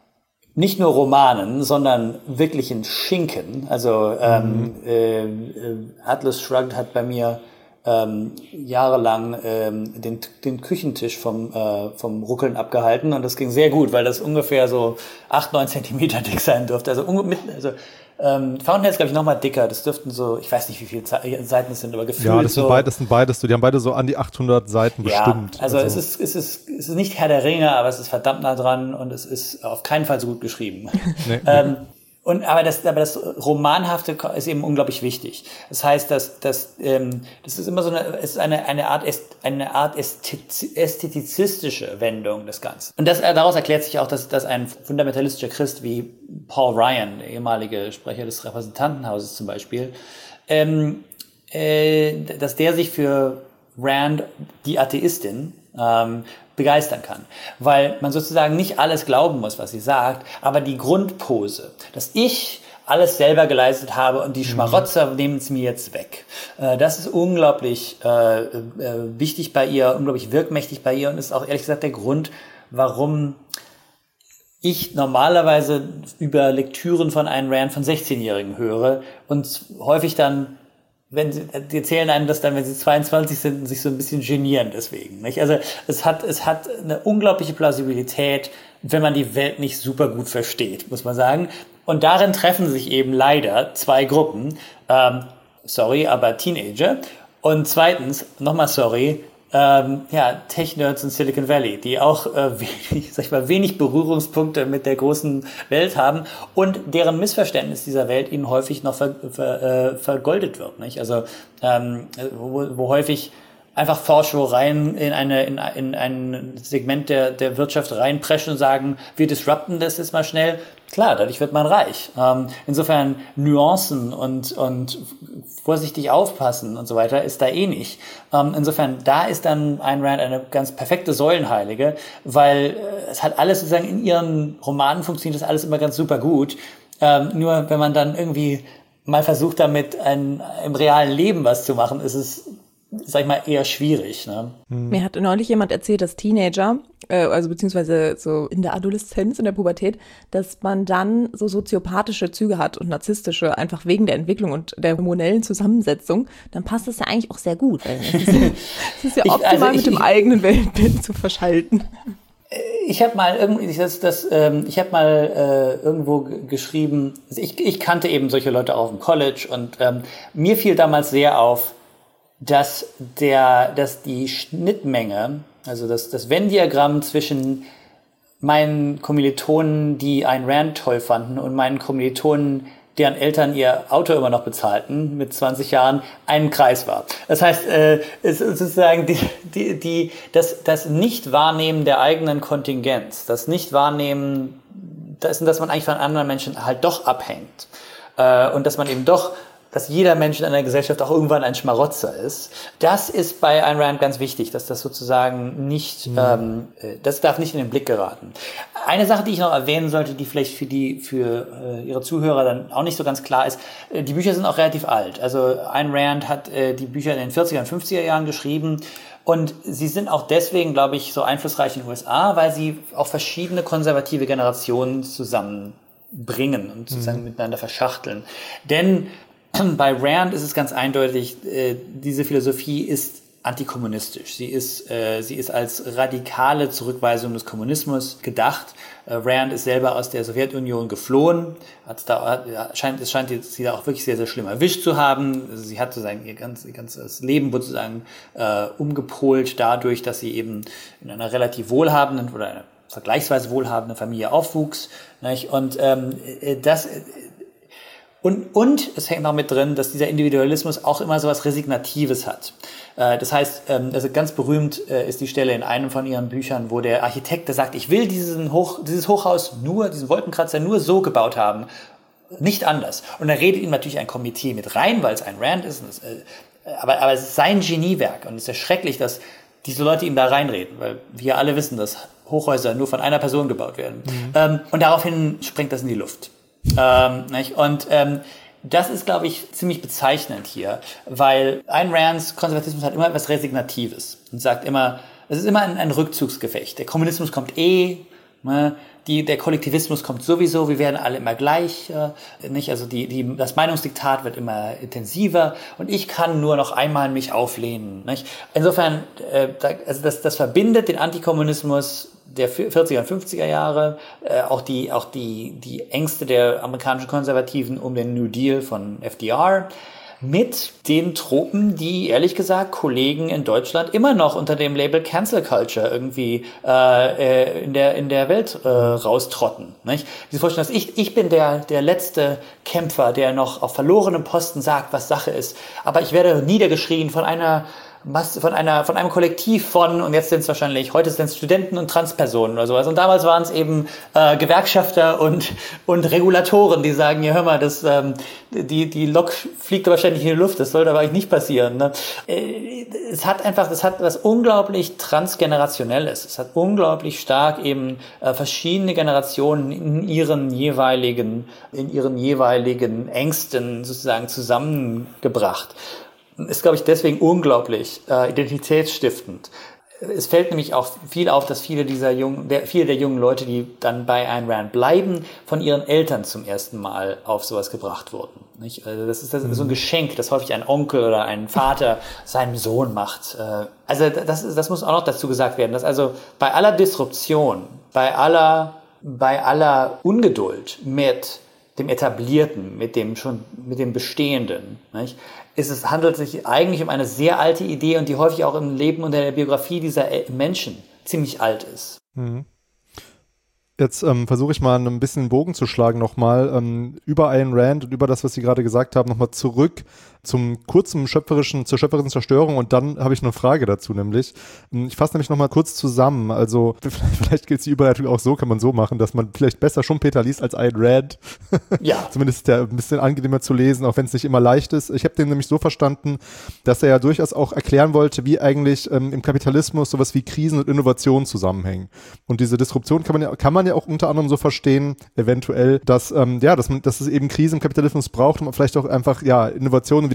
Nicht nur Romanen, sondern wirklich in Schinken. Also ähm, mhm. äh, Atlas Shrugged hat bei mir ähm, jahrelang ähm, den, den Küchentisch vom, äh, vom Ruckeln abgehalten und das ging sehr gut, weil das ungefähr so acht, neun Zentimeter dick sein durfte. Also, mit, also ähm, Fountainhead ist, glaube ich, noch mal dicker. Das dürften so, ich weiß nicht, wie viele Seiten es sind, aber gefühlt ja, das sind so. Beides, das sind beides so. Die haben beide so an die achthundert Seiten bestimmt. Ja, also, also. Es, ist, es, ist, es ist nicht Herr der Ringe, aber es ist verdammt nah dran und es ist auf keinen Fall so gut geschrieben. Nee, ähm, nee. Und aber das, aber das Romanhafte ist eben unglaublich wichtig. Das heißt, dass, dass ähm, das ist immer so eine, es ist eine eine Art eine Art ästhetizistische Wendung des Ganzen. Und das daraus erklärt sich auch, dass dass ein fundamentalistischer Christ wie Paul Ryan, der ehemalige Sprecher des Repräsentantenhauses zum Beispiel, ähm, äh, dass der sich für Rand, die Atheistin, ähm, begeistern kann, weil man sozusagen nicht alles glauben muss, was sie sagt, aber die Grundpose, dass ich alles selber geleistet habe und die Schmarotzer nehmen es mir jetzt weg. Äh, das ist unglaublich äh, äh, wichtig bei ihr, unglaublich wirkmächtig bei ihr und ist auch ehrlich gesagt der Grund, warum ich normalerweise über Lektüren von Ayn Rand von sechzehnjährigen höre und häufig dann wenn sie, die erzählen einem das dann, wenn sie zweiundzwanzig sind und sich so ein bisschen genieren deswegen, nicht? Also, es hat, es hat eine unglaubliche Plausibilität, wenn man die Welt nicht super gut versteht, muss man sagen. Und darin treffen sich eben leider zwei Gruppen, ähm, sorry, aber Teenager. Und zweitens, nochmal sorry, ähm, ja, Tech-Nerds in Silicon Valley, die auch äh, wenig, sag ich mal, wenig Berührungspunkte mit der großen Welt haben und deren Missverständnis dieser Welt ihnen häufig noch ver, ver, äh, vergoldet wird, nicht? Also ähm, wo, wo häufig einfach Forscher rein in eine in, in ein Segment der der Wirtschaft reinpreschen und sagen, wir disrupten das jetzt mal schnell. Klar, dadurch wird man reich. Ähm, insofern Nuancen und und vorsichtig aufpassen und so weiter ist da eh nicht. Ähm, insofern, da ist dann Ayn Rand eine ganz perfekte Säulenheilige, weil äh, es hat alles sozusagen in ihren Romanen funktioniert das alles immer ganz super gut. Ähm, nur wenn man dann irgendwie mal versucht, damit ein, im realen Leben was zu machen, ist es sag ich mal, eher schwierig. Ne? Hm. Mir hat neulich jemand erzählt, dass Teenager, äh, also beziehungsweise so in der Adoleszenz, in der Pubertät, dass man dann so soziopathische Züge hat und narzisstische, einfach wegen der Entwicklung und der hormonellen Zusammensetzung, dann passt das ja eigentlich auch sehr gut. Weil es ist, es ist ja ich, optimal also ich, mit dem eigenen Weltbild zu verschalten. Ich habe mal irgendwie, das, das, ähm, ich habe mal äh, irgendwo g- geschrieben, also ich, ich kannte eben solche Leute auch im College und ähm, mir fiel damals sehr auf, dass der, dass die Schnittmenge, also das, das Venn-Diagramm zwischen meinen Kommilitonen, die Ayn Rand toll fanden, und meinen Kommilitonen, deren Eltern ihr Auto immer noch bezahlten, mit zwanzig Jahren, ein Kreis war. Das heißt, äh, es ist sozusagen die, die, die, das, das Nicht-Wahrnehmen der eigenen Kontingenz, das Nicht-Wahrnehmen, das, dass man eigentlich von anderen Menschen halt doch abhängt. Äh, und dass man eben doch, dass jeder Mensch in einer Gesellschaft auch irgendwann ein Schmarotzer ist. Das ist bei Ayn Rand ganz wichtig, dass das sozusagen nicht, mhm. ähm, das darf nicht in den Blick geraten. Eine Sache, die ich noch erwähnen sollte, die vielleicht für die, für äh, Ihre Zuhörer dann auch nicht so ganz klar ist, äh, die Bücher sind auch relativ alt. Also Ayn Rand hat äh, die Bücher in den vierziger und fünfziger Jahren geschrieben. Und sie sind auch deswegen, glaube ich, so einflussreich in den U S A, weil sie auch verschiedene konservative Generationen zusammenbringen und sozusagen mhm. miteinander verschachteln. Denn bei Rand ist es ganz eindeutig, äh, diese Philosophie ist antikommunistisch. Sie ist, äh, sie ist als radikale Zurückweisung des Kommunismus gedacht. Äh, Rand ist selber aus der Sowjetunion geflohen. Hat's da, hat, scheint, es scheint sie da auch wirklich sehr, sehr schlimm erwischt zu haben. Sie hat sozusagen ihr, ganz, ihr ganzes Leben sozusagen äh, umgepolt dadurch, dass sie eben in einer relativ wohlhabenden oder einer vergleichsweise wohlhabenden Familie aufwuchs. Nicht? Und ähm, das... Und, und es hängt noch mit drin, dass dieser Individualismus auch immer so was Resignatives hat. Äh, das heißt, ähm, also ganz berühmt äh, ist die Stelle in einem von ihren Büchern, wo der Architekt, der sagt, ich will diesen Hoch, dieses Hochhaus nur, diesen Wolkenkratzer nur so gebaut haben, nicht anders. Und da redet ihm natürlich ein Komitee mit rein, weil es ein Rand ist. Und das, äh, aber, aber es ist sein Geniewerk. Und es ist ja schrecklich, dass diese Leute ihm da reinreden, weil wir alle wissen, dass Hochhäuser nur von einer Person gebaut werden. Mhm. Ähm, und daraufhin springt das in die Luft. Ähm, nicht? Und ähm, das ist, glaube ich, ziemlich bezeichnend hier, weil Ayn Rands Konservatismus hat immer etwas Resignatives und sagt immer, es ist immer ein, ein Rückzugsgefecht. Der Kommunismus kommt eh, ne? Die, der Kollektivismus kommt sowieso, wir werden alle immer gleich, äh, nicht? Also die, die, das Meinungsdiktat wird immer intensiver und ich kann nur noch einmal mich auflehnen. Nicht? Insofern, äh, da, also das, das verbindet den Antikommunismus der vierziger und fünfziger Jahre, äh, auch die auch die die Ängste der amerikanischen Konservativen um den New Deal von F D R mit den Tropen, die ehrlich gesagt Kollegen in Deutschland immer noch unter dem Label Cancel Culture irgendwie äh, in der in der Welt äh, raustrotten. Nicht? Sie vorstellen, dass ich ich bin der der letzte Kämpfer, der noch auf verlorenem Posten sagt, was Sache ist, aber ich werde niedergeschrien von einer von einer, von einem Kollektiv von, und jetzt sind es wahrscheinlich, heute sind es Studenten und Transpersonen oder sowas. Und damals waren es eben äh, Gewerkschafter und, und Regulatoren, die sagen, ja hör mal, das, ähm, die, die Lok fliegt aber ständig in die Luft, das sollte aber eigentlich nicht passieren. Ne? Äh, es hat einfach, das hat was unglaublich Transgenerationelles. Es hat unglaublich stark eben äh, verschiedene Generationen in ihren jeweiligen, in ihren jeweiligen Ängsten sozusagen zusammengebracht. Ist, glaube ich, deswegen unglaublich äh, identitätsstiftend. Es fällt nämlich auch viel auf, dass viele dieser jungen, der, viele der jungen Leute, die dann bei Ayn Rand bleiben, von ihren Eltern zum ersten Mal auf sowas gebracht wurden. Nicht? Also das ist, das ist so ein Geschenk, das häufig ein Onkel oder ein Vater seinem Sohn macht. Also das, ist, das muss auch noch dazu gesagt werden, dass also bei aller Disruption, bei aller, bei aller Ungeduld mit dem Etablierten, mit dem schon, mit dem Bestehenden, nicht? Ist es, handelt sich eigentlich um eine sehr alte Idee und die häufig auch im Leben und in der Biografie dieser Menschen ziemlich alt ist. Mhm. Jetzt ähm, versuche ich mal ein bisschen einen Bogen zu schlagen nochmal ähm, über Ayn Rand und über das, was Sie gerade gesagt haben, nochmal zurück zum kurzen schöpferischen, zur schöpferischen Zerstörung und dann habe ich eine Frage dazu, nämlich, ich fasse nämlich nochmal kurz zusammen, also vielleicht gilt die Überleitung auch so, kann man so machen, dass man vielleicht besser Schumpeter liest als Ayn Rand. Ja. Zumindest ist der ein bisschen angenehmer zu lesen, auch wenn es nicht immer leicht ist. Ich habe den nämlich so verstanden, dass er ja durchaus auch erklären wollte, wie eigentlich ähm, im Kapitalismus sowas wie Krisen und Innovationen zusammenhängen. Und diese Disruption kann man ja, kann man ja auch unter anderem so verstehen, eventuell, dass, ähm, ja, dass man, dass es eben Krisen im Kapitalismus braucht und man vielleicht auch einfach, ja, Innovationen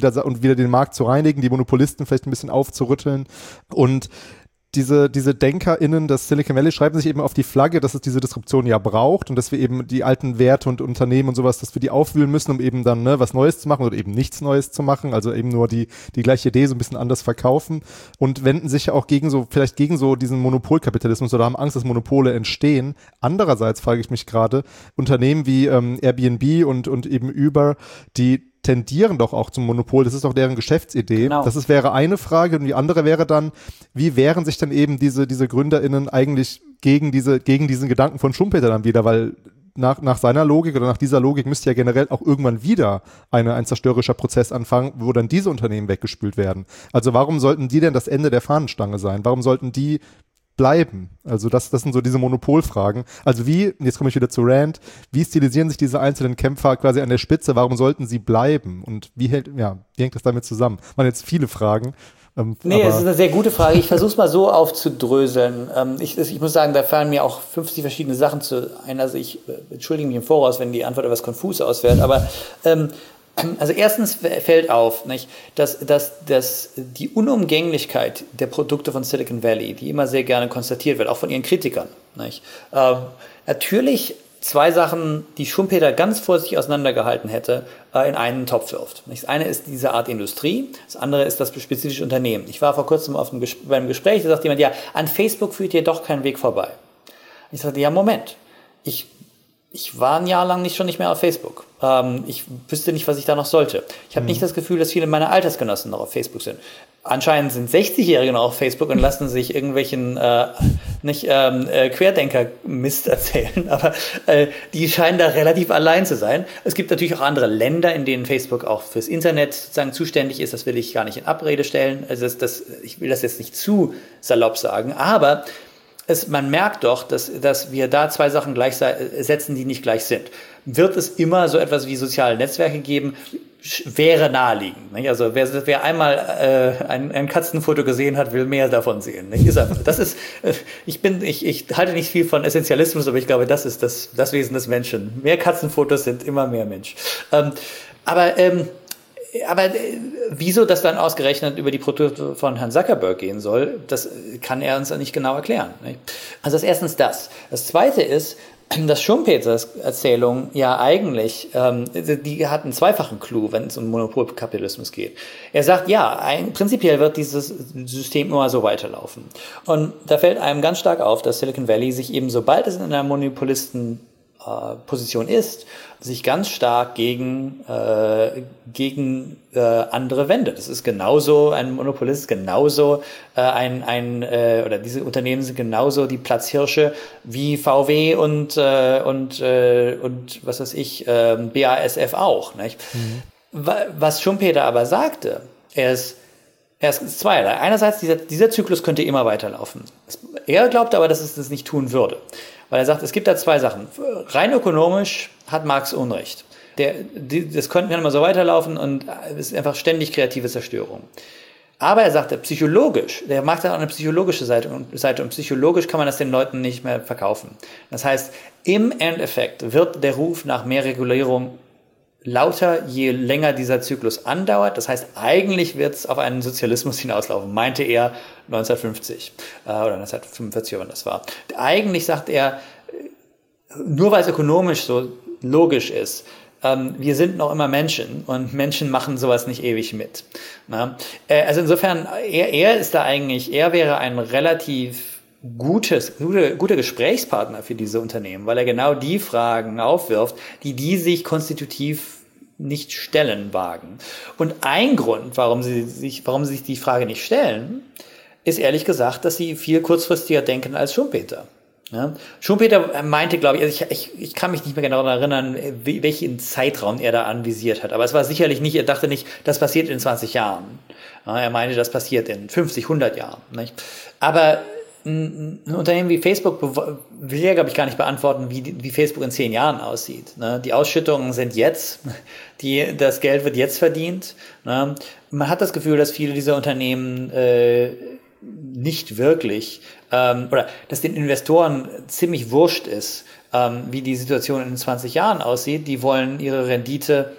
wieder und wieder den Markt zu reinigen, die Monopolisten vielleicht ein bisschen aufzurütteln. Und diese, diese DenkerInnen des Silicon Valley schreiben sich eben auf die Flagge, dass es diese Disruption ja braucht und dass wir eben die alten Werte und Unternehmen und sowas, dass wir die aufwühlen müssen, um eben dann ne, was Neues zu machen oder eben nichts Neues zu machen, also eben nur die, die gleiche Idee so ein bisschen anders verkaufen und wenden sich ja auch gegen so, vielleicht gegen so diesen Monopolkapitalismus oder haben Angst, dass Monopole entstehen. Andererseits frage ich mich gerade, Unternehmen wie ähm, Airbnb und, und eben Uber, die tendieren doch auch zum Monopol, das ist doch deren Geschäftsidee. Genau. Das ist, wäre eine Frage und die andere wäre dann, wie wehren sich dann eben diese, diese GründerInnen eigentlich gegen diese, gegen diesen Gedanken von Schumpeter dann wieder, weil nach, nach seiner Logik oder nach dieser Logik müsste ja generell auch irgendwann wieder eine, ein zerstörerischer Prozess anfangen, wo dann diese Unternehmen weggespült werden. Also warum sollten die denn das Ende der Fahnenstange sein? Warum sollten die bleiben? Also das, das sind so diese Monopolfragen. Also wie, jetzt komme ich wieder zu Rand, wie stilisieren sich diese einzelnen Kämpfer quasi an der Spitze? Warum sollten sie bleiben? Und wie hält, ja, wie hängt das damit zusammen? Das waren jetzt viele Fragen. Ähm, nee, es ist eine sehr gute Frage. Ich versuche es mal so aufzudröseln. Ähm, ich, ich muss sagen, da fallen mir auch fünfzig verschiedene Sachen zu ein. Also ich äh, entschuldige mich im Voraus, wenn die Antwort etwas konfus ausfällt. Aber ähm, also erstens fällt auf, nicht, dass, dass, dass die Unumgänglichkeit der Produkte von Silicon Valley, die immer sehr gerne konstatiert wird, auch von ihren Kritikern, nicht, ähm, natürlich zwei Sachen, die Schumpeter ganz vorsichtig auseinandergehalten hätte, äh, in einen Topf wirft. Nicht? Das eine ist diese Art Industrie, das andere ist das spezifische Unternehmen. Ich war vor kurzem auf einem Ges- bei einem Gespräch, da sagt jemand, ja, an Facebook führt hier doch kein Weg vorbei. Ich sagte, ja, Moment, ich Ich war ein Jahr lang nicht, schon nicht mehr auf Facebook. Ähm, ich wüsste nicht, was ich da noch sollte. Ich habe mhm. nicht das Gefühl, dass viele meiner Altersgenossen noch auf Facebook sind. Anscheinend sind sechzigjährige noch auf Facebook und lassen sich irgendwelchen äh, nicht ähm, äh, Querdenker-Mist erzählen, aber äh, die scheinen da relativ allein zu sein. Es gibt natürlich auch andere Länder, in denen Facebook auch fürs Internet sozusagen zuständig ist. Das will ich gar nicht in Abrede stellen. Also das, das, ich will das jetzt nicht zu salopp sagen, aber Es, man merkt doch, dass, dass wir da zwei Sachen gleichsetzen, die nicht gleich sind. Wird es immer so etwas wie soziale Netzwerke geben? Wäre naheliegend. Nicht? Also wer, wer einmal äh, ein, ein Katzenfoto gesehen hat, will mehr davon sehen. Nicht? Ist einfach, das ist, äh, ich bin, ich, ich halte nicht viel von Essentialismus, aber ich glaube, das ist das, das Wesen des Menschen. Mehr Katzenfotos sind immer mehr Mensch. Ähm, aber ähm, Aber äh, wieso das dann ausgerechnet über die Produkte von Herrn Zuckerberg gehen soll, das kann er uns nicht genau erklären. Nicht? Also das erstens das. Das Zweite ist, dass Schumpeters Erzählung ja eigentlich, ähm, die hat einen zweifachen Clou, wenn es um Monopolkapitalismus geht. Er sagt, ja, ein, prinzipiell wird dieses System immer so weiterlaufen. Und da fällt einem ganz stark auf, dass Silicon Valley sich eben, sobald es in einer Monopolisten äh, Position ist, sich ganz stark gegen äh, gegen äh, andere wendet. Das ist genauso, ein Monopolist ist genauso äh, ein ein äh, oder diese Unternehmen sind genauso die Platzhirsche wie V W und äh, und äh, und was weiß ich äh, B A S F auch, nicht? Mhm. Was Schumpeter aber sagte, er ist Er ist zweierlei. Einerseits, dieser, dieser Zyklus könnte immer weiterlaufen. Er glaubt aber, dass es das nicht tun würde. Weil er sagt, es gibt da zwei Sachen. Rein ökonomisch hat Marx Unrecht. Der, die, das könnte immer so weiterlaufen und es ist einfach ständig kreative Zerstörung. Aber er sagt, psychologisch, der Marx hat auch eine psychologische Seite und, Seite und psychologisch kann man das den Leuten nicht mehr verkaufen. Das heißt, im Endeffekt wird der Ruf nach mehr Regulierung lauter, je länger dieser Zyklus andauert. Das heißt, eigentlich wird es auf einen Sozialismus hinauslaufen, meinte er neunzehnhundertfünfzig äh, oder neunzehnhundertfünfundvierzig, wann das war. Eigentlich sagt er, nur weil es ökonomisch so logisch ist, ähm, wir sind noch immer Menschen und Menschen machen sowas nicht ewig mit. Na? Äh, also insofern, er, er ist da eigentlich, er wäre ein relativ Gutes, gute, guter Gesprächspartner für diese Unternehmen, weil er genau die Fragen aufwirft, die die sich konstitutiv nicht stellen wagen. Und ein Grund, warum sie sich, warum sie sich die Frage nicht stellen, ist ehrlich gesagt, dass sie viel kurzfristiger denken als Schumpeter. Ja? Schumpeter meinte, glaube ich, also ich, ich, ich kann mich nicht mehr genau daran erinnern, welchen Zeitraum er da anvisiert hat, aber es war sicherlich nicht, er dachte nicht, das passiert in zwanzig Jahren. Ja, er meinte, das passiert in fünfzig, hundert Jahren. Nicht? Aber ein Unternehmen wie Facebook will ja, glaube ich, gar nicht beantworten, wie, wie Facebook in zehn Jahren aussieht. Ne? Die Ausschüttungen sind jetzt, die, das Geld wird jetzt verdient. Ne? Man hat das Gefühl, dass viele dieser Unternehmen äh, nicht wirklich, ähm, oder dass den Investoren ziemlich wurscht ist, ähm, wie die Situation in zwanzig Jahren aussieht. Die wollen ihre Rendite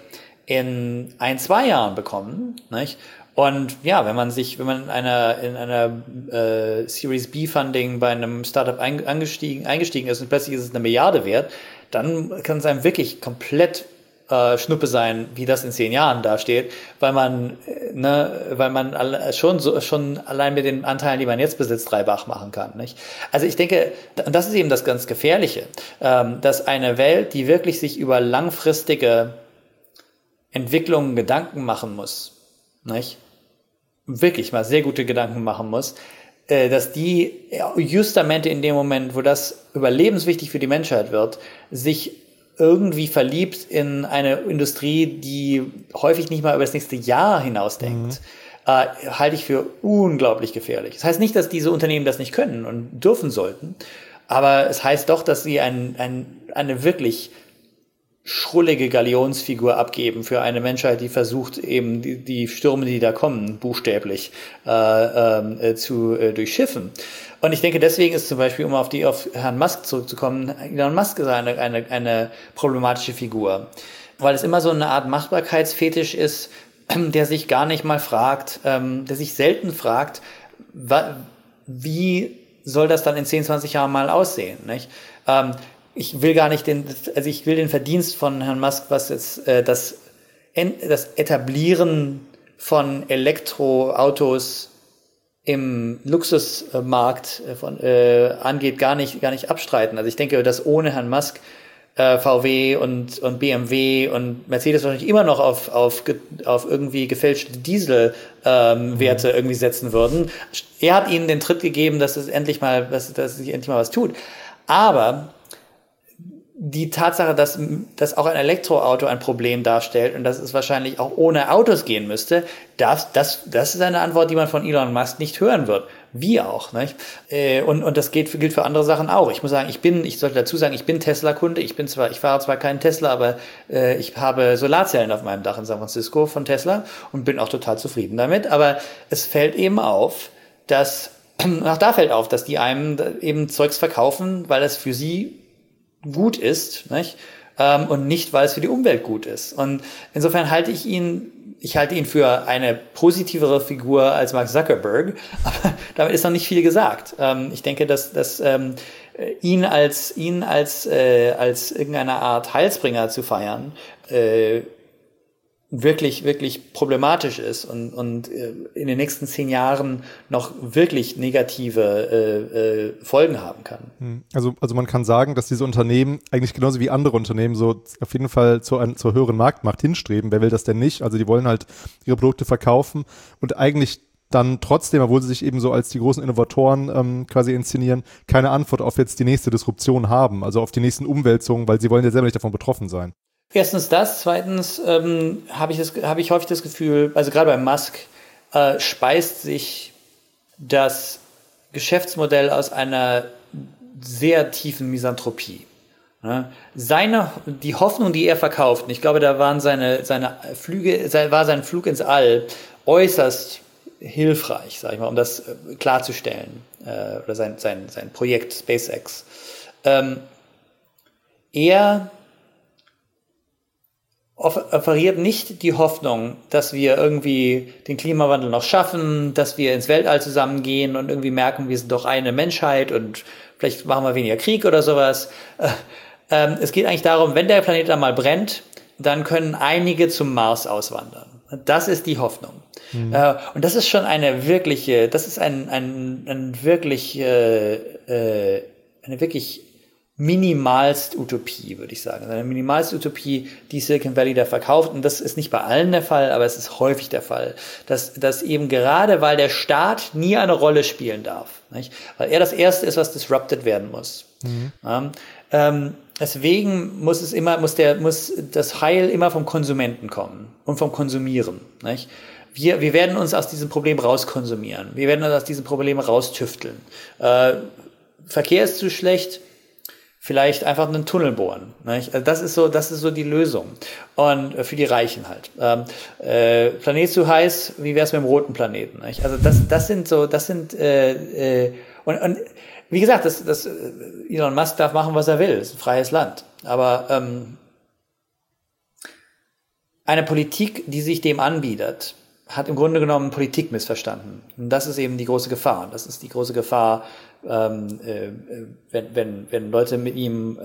in ein, zwei Jahren bekommen, nicht? Und ja, wenn man sich, wenn man in einer, in einer äh, Series B Funding bei einem Startup ein, eingestiegen, eingestiegen ist und plötzlich ist es eine Milliarde wert, dann kann es einem wirklich komplett äh, Schnuppe sein, wie das in zehn Jahren dasteht, weil man, ne, weil man alle, schon so, schon allein mit den Anteilen, die man jetzt besitzt, Reibach machen kann, nicht? Also ich denke, und das ist eben das ganz Gefährliche, ähm, dass eine Welt, die wirklich sich über langfristige Entwicklungen Gedanken machen muss, nicht? Wirklich mal sehr gute Gedanken machen muss, äh, dass die justamente in dem Moment, wo das überlebenswichtig für die Menschheit wird, sich irgendwie verliebt in eine Industrie, die häufig nicht mal über das nächste Jahr hinausdenkt, mhm. äh, halte ich für unglaublich gefährlich. Das heißt nicht, dass diese Unternehmen das nicht können und dürfen sollten, aber es heißt doch, dass sie ein, ein, eine wirklich schrullige Galionsfigur abgeben für eine Menschheit, die versucht, eben die, die Stürme, die da kommen, buchstäblich äh, äh, zu äh, durchschiffen. Und ich denke, deswegen ist zum Beispiel, um auf die auf Herrn Musk zurückzukommen, Elon Musk ist eine, eine, eine problematische Figur, weil es immer so eine Art Machbarkeitsfetisch ist, der sich gar nicht mal fragt, ähm, der sich selten fragt, wa- wie soll das dann in zehn, zwanzig Jahren mal aussehen, nicht? Ähm, Ich will gar nicht den, also ich will den Verdienst von Herrn Musk, was jetzt äh, das, das Etablieren von Elektroautos im Luxusmarkt äh, von, äh, angeht, gar nicht, gar nicht abstreiten. Also ich denke, dass ohne Herrn Musk äh, V W und, und B M W und Mercedes wahrscheinlich immer noch auf, auf, auf irgendwie gefälschte Dieselwerte ähm, Werte mhm. irgendwie setzen würden. Er hat ihnen den Tritt gegeben, dass es endlich mal, dass, dass sich endlich mal was tut. Aber die Tatsache, dass, dass auch ein Elektroauto ein Problem darstellt und dass es wahrscheinlich auch ohne Autos gehen müsste, das, das, das ist eine Antwort, die man von Elon Musk nicht hören wird. Wie auch, nicht? Und, und das gilt für, gilt für andere Sachen auch. Ich muss sagen, ich bin, ich sollte dazu sagen, ich bin Tesla-Kunde. Ich bin zwar, ich fahre zwar keinen Tesla, aber äh, ich habe Solarzellen auf meinem Dach in San Francisco von Tesla und bin auch total zufrieden damit. Aber es fällt eben auf, dass, ach, da fällt auf, dass die einem eben Zeugs verkaufen, weil es für sie gut ist, nicht? Ähm, und nicht, weil es für die Umwelt gut ist. Und insofern halte ich ihn, ich halte ihn für eine positivere Figur als Mark Zuckerberg, aber damit ist noch nicht viel gesagt. Ähm, ich denke, dass, dass ähm, ihn als ihn als äh, als irgendeine Art Heilsbringer zu feiern äh, wirklich, wirklich problematisch ist und, und in den nächsten zehn Jahren noch wirklich negative äh, äh, Folgen haben kann. Also, also man kann sagen, dass diese Unternehmen eigentlich genauso wie andere Unternehmen so auf jeden Fall zu ein, zur höheren Marktmacht hinstreben. Wer will das denn nicht? Also die wollen halt ihre Produkte verkaufen und eigentlich dann trotzdem, obwohl sie sich eben so als die großen Innovatoren ähm, quasi inszenieren, keine Antwort auf jetzt die nächste Disruption haben, also auf die nächsten Umwälzungen, weil sie wollen ja selber nicht davon betroffen sein. Erstens das, zweitens ähm, habe ich das, habe ich häufig das Gefühl, also gerade bei Musk äh, speist sich das Geschäftsmodell aus einer sehr tiefen Misanthropie. Ne? Seine, die Hoffnung, die er verkauft, und ich glaube, da waren seine seine Flüge, war sein Flug ins All äußerst hilfreich, sag ich mal, um das äh, klarzustellen, äh, oder sein sein sein Projekt SpaceX. Ähm, er offeriert nicht die Hoffnung, dass wir irgendwie den Klimawandel noch schaffen, dass wir ins Weltall zusammengehen und irgendwie merken, wir sind doch eine Menschheit und vielleicht machen wir weniger Krieg oder sowas. Ähm, es geht eigentlich darum, wenn der Planet einmal brennt, dann können einige zum Mars auswandern. Das ist die Hoffnung. Mhm. Äh, und das ist schon eine wirkliche, das ist ein, ein, ein wirklich, äh, äh, eine wirklich minimalst Utopie, würde ich sagen. Eine minimalst Utopie, die Silicon Valley da verkauft. Und das ist nicht bei allen der Fall, aber es ist häufig der Fall. Dass, dass eben gerade, weil der Staat nie eine Rolle spielen darf, nicht? Weil er das Erste ist, was disrupted werden muss. Mhm. Ja, ähm, deswegen muss es immer, muss der, muss das Heil immer vom Konsumenten kommen und vom Konsumieren, nicht? Wir, wir werden uns aus diesem Problem rauskonsumieren. Wir werden uns aus diesem Problem raustüfteln. Äh, Verkehr ist zu schlecht. Vielleicht einfach einen Tunnel bohren. Nicht? Also das ist so, das ist so die Lösung. Und äh, für die Reichen halt. Ähm, äh, Planet zu heiß, wie wär's mit dem roten Planeten? Nicht? Also das, das sind so, das sind äh, äh, und, und wie gesagt, das, das Elon Musk darf machen, was er will. Das ist ein freies Land. Aber ähm, eine Politik, die sich dem anbietet, hat im Grunde genommen Politik missverstanden. Und das ist eben die große Gefahr. Das ist die große Gefahr, ähm, äh, wenn, wenn, wenn Leute mit ihm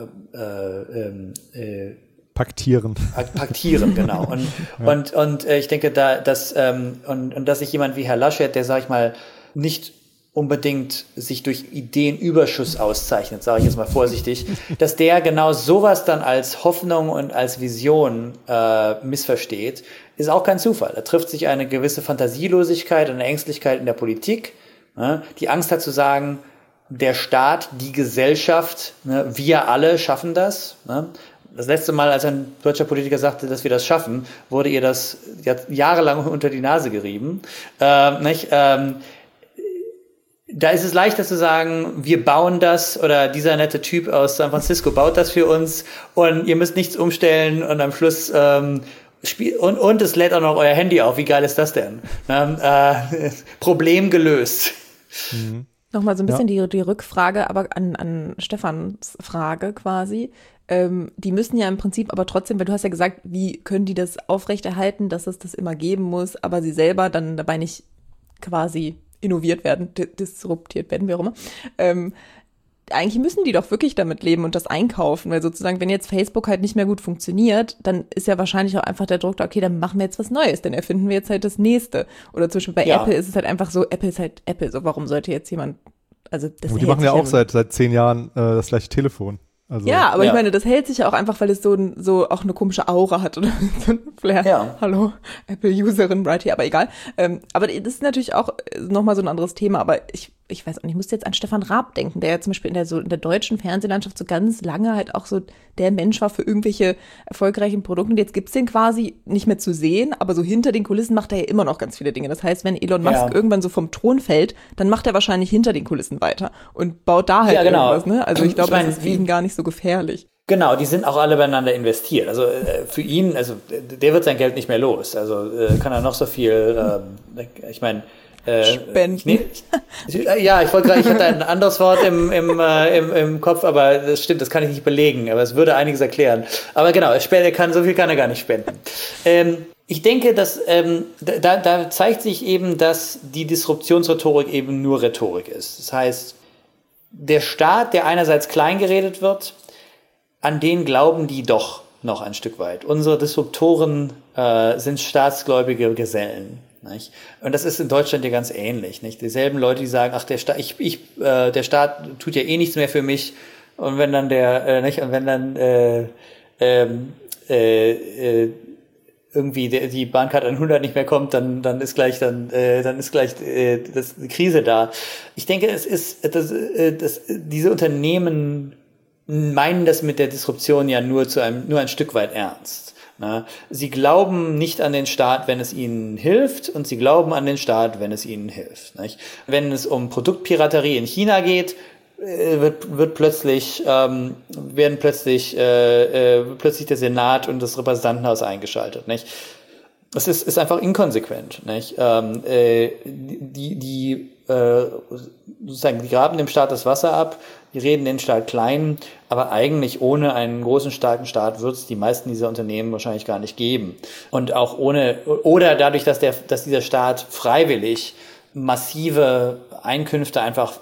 äh, äh, paktieren. Paktieren, genau. Und, ja. und, und äh, ich denke, da, dass, ähm, und, und dass sich jemand wie Herr Laschet, der, sag ich mal, nicht unbedingt sich durch Ideenüberschuss auszeichnet, sage ich jetzt mal vorsichtig, dass der genau sowas dann als Hoffnung und als Vision äh, missversteht, ist auch kein Zufall. Da trifft sich eine gewisse Fantasielosigkeit und eine Ängstlichkeit in der Politik, ne, die Angst hat zu sagen, der Staat, die Gesellschaft, ne, wir alle schaffen das. Ne. Das letzte Mal, als ein deutscher Politiker sagte, dass wir das schaffen, wurde ihr das jahrelang unter die Nase gerieben. Äh, nicht? Ähm, Da ist es leichter zu sagen, wir bauen das oder dieser nette Typ aus San Francisco baut das für uns und ihr müsst nichts umstellen und am Schluss ähm, spiel und, und es lädt auch noch euer Handy auf. Wie geil ist das denn? Na, äh, Problem gelöst. Mhm. Nochmal so ein bisschen ja. die, die Rückfrage, aber an, an Stefans Frage quasi. Ähm, die müssen ja im Prinzip aber trotzdem, weil du hast ja gesagt, wie können die das aufrechterhalten, dass es das immer geben muss, aber sie selber dann dabei nicht quasi innoviert werden, disruptiert werden, wie auch immer. Ähm, eigentlich müssen die doch wirklich damit leben und das einkaufen, weil sozusagen, wenn jetzt Facebook halt nicht mehr gut funktioniert, dann ist ja wahrscheinlich auch einfach der Druck da, okay, dann machen wir jetzt was Neues, dann erfinden wir jetzt halt das Nächste. Oder zum Beispiel bei ja. Apple ist es halt einfach so, Apple ist halt Apple, so warum sollte jetzt jemand, also das aber die machen ja auch seit, seit zehn Jahren äh, das gleiche Telefon. Also, ja, aber ja. ich meine, das hält sich ja auch einfach, weil es so, so auch eine komische Aura hat oder so ein Flair. Ja. Hallo, Apple-Userin right here, aber egal. Ähm, aber das ist natürlich auch nochmal so ein anderes Thema, aber ich, ich weiß auch nicht, ich musste jetzt an Stefan Raab denken, der ja zum Beispiel in der, so in der deutschen Fernsehlandschaft so ganz lange halt auch so der Mensch war für irgendwelche erfolgreichen Produkte. Und jetzt gibt's den quasi nicht mehr zu sehen, aber so hinter den Kulissen macht er ja immer noch ganz viele Dinge. Das heißt, wenn Elon Musk ja. irgendwann so vom Thron fällt, dann macht er wahrscheinlich hinter den Kulissen weiter und baut da halt ja, genau. irgendwas. Ne? Also ich glaube, das ist für ihn gar nicht so gefährlich. Genau, die sind auch alle beieinander investiert. Also äh, für ihn, also der wird sein Geld nicht mehr los. Also äh, kann er noch so viel, äh, ich meine, Äh, Spenden. Nee, ich, ja, ich wollte gerade, ich hatte ein anderes Wort im, im, äh, im, im Kopf, aber das stimmt, das kann ich nicht belegen, aber es würde einiges erklären. Aber genau, er kann, so viel kann er gar nicht spenden. Ähm, ich denke, dass ähm, da, da zeigt sich eben, dass die Disruptionsrhetorik eben nur Rhetorik ist. Das heißt, der Staat, der einerseits klein geredet wird, an den glauben die doch noch ein Stück weit. Unsere Disruptoren äh, sind staatsgläubige Gesellen. Nicht? Und das ist in Deutschland ja ganz ähnlich. Nicht? Dieselben Leute, die sagen, ach, der Staat, ich, ich, äh, der Staat tut ja eh nichts mehr für mich. Und wenn dann der, äh, nicht, und wenn dann äh, ähm, äh, äh, irgendwie der, die Bahncard hundert nicht mehr kommt, dann dann ist gleich dann äh, dann ist gleich äh, das, die Krise da. Ich denke, es ist das, äh, das, diese Unternehmen meinen das mit der Disruption ja nur zu einem nur ein Stück weit ernst. Na, sie glauben nicht an den Staat, wenn es ihnen hilft, und sie glauben an den Staat, wenn es ihnen hilft. Nicht? Wenn es um Produktpiraterie in China geht, wird, wird plötzlich ähm, werden plötzlich äh, äh, plötzlich der Senat und das Repräsentantenhaus eingeschaltet. Nicht? Das ist, ist einfach inkonsequent. Nicht? Ähm, äh, die die äh, sozusagen die graben dem Staat das Wasser ab. Die reden den Staat klein, aber eigentlich ohne einen großen, starken Staat wird es die meisten dieser Unternehmen wahrscheinlich gar nicht geben. Und auch ohne, oder dadurch, dass der, dass dieser Staat freiwillig massive Einkünfte einfach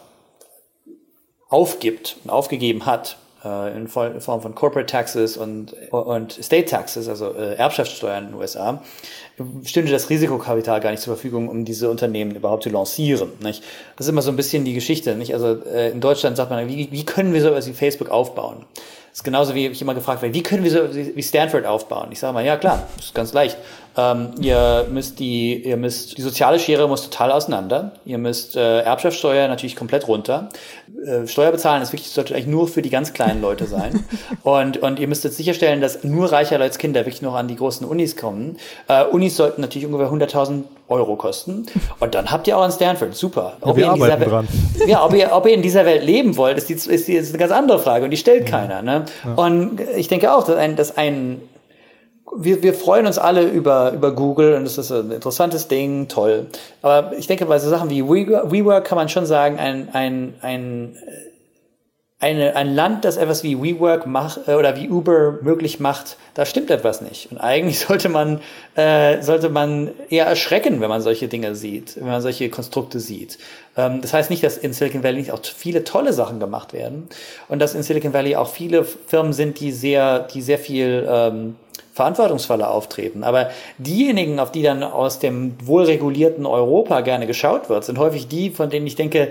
aufgibt und aufgegeben hat, äh, in Form von Corporate Taxes und, und State Taxes, also äh, Erbschaftssteuern in den U S A, stünde das Risikokapital gar nicht zur Verfügung, um diese Unternehmen überhaupt zu lancieren. Nicht? Das ist immer so ein bisschen die Geschichte. Nicht? Also äh, in Deutschland sagt man, wie, wie können wir so etwas wie Facebook aufbauen? Das ist genauso, wie ich immer gefragt werde, wie können wir so wie Stanford aufbauen? Ich sage mal, ja klar, das ist ganz leicht. Ähm, ihr müsst die, ihr müsst die soziale Schere muss total auseinander. Ihr müsst äh, Erbschaftssteuer natürlich komplett runter. Äh, Steuer bezahlen ist wirklich, sollte eigentlich nur für die ganz kleinen Leute sein. und und ihr müsst jetzt sicherstellen, dass nur reicher Leute Kinder wirklich noch an die großen Unis kommen. Äh, Unis sollten natürlich ungefähr hunderttausend Euro kosten. Und dann habt ihr auch an Stanford. Super. Ja, ob, wir ihr in dieser Welt, dran. Ja, ob ihr ob ihr in dieser Welt leben wollt, ist die ist, die, ist eine ganz andere Frage und die stellt ja. keiner. Ne? Ja. Und ich denke auch, dass ein, dass ein Wir, wir freuen uns alle über, über Google und das ist ein interessantes Ding, toll. Aber ich denke, bei so Sachen wie WeWork kann man schon sagen, ein, ein, ein, eine, ein Land, das etwas wie WeWork macht, oder wie Uber möglich macht, da stimmt etwas nicht. Und eigentlich sollte man, äh, sollte man eher erschrecken, wenn man solche Dinge sieht, wenn man solche Konstrukte sieht. Ähm, das heißt nicht, dass in Silicon Valley nicht auch viele tolle Sachen gemacht werden und dass in Silicon Valley auch viele Firmen sind, die sehr, die sehr viel, ähm, verantwortungsvoller auftreten. Aber diejenigen, auf die dann aus dem wohlregulierten Europa gerne geschaut wird, sind häufig die, von denen ich denke,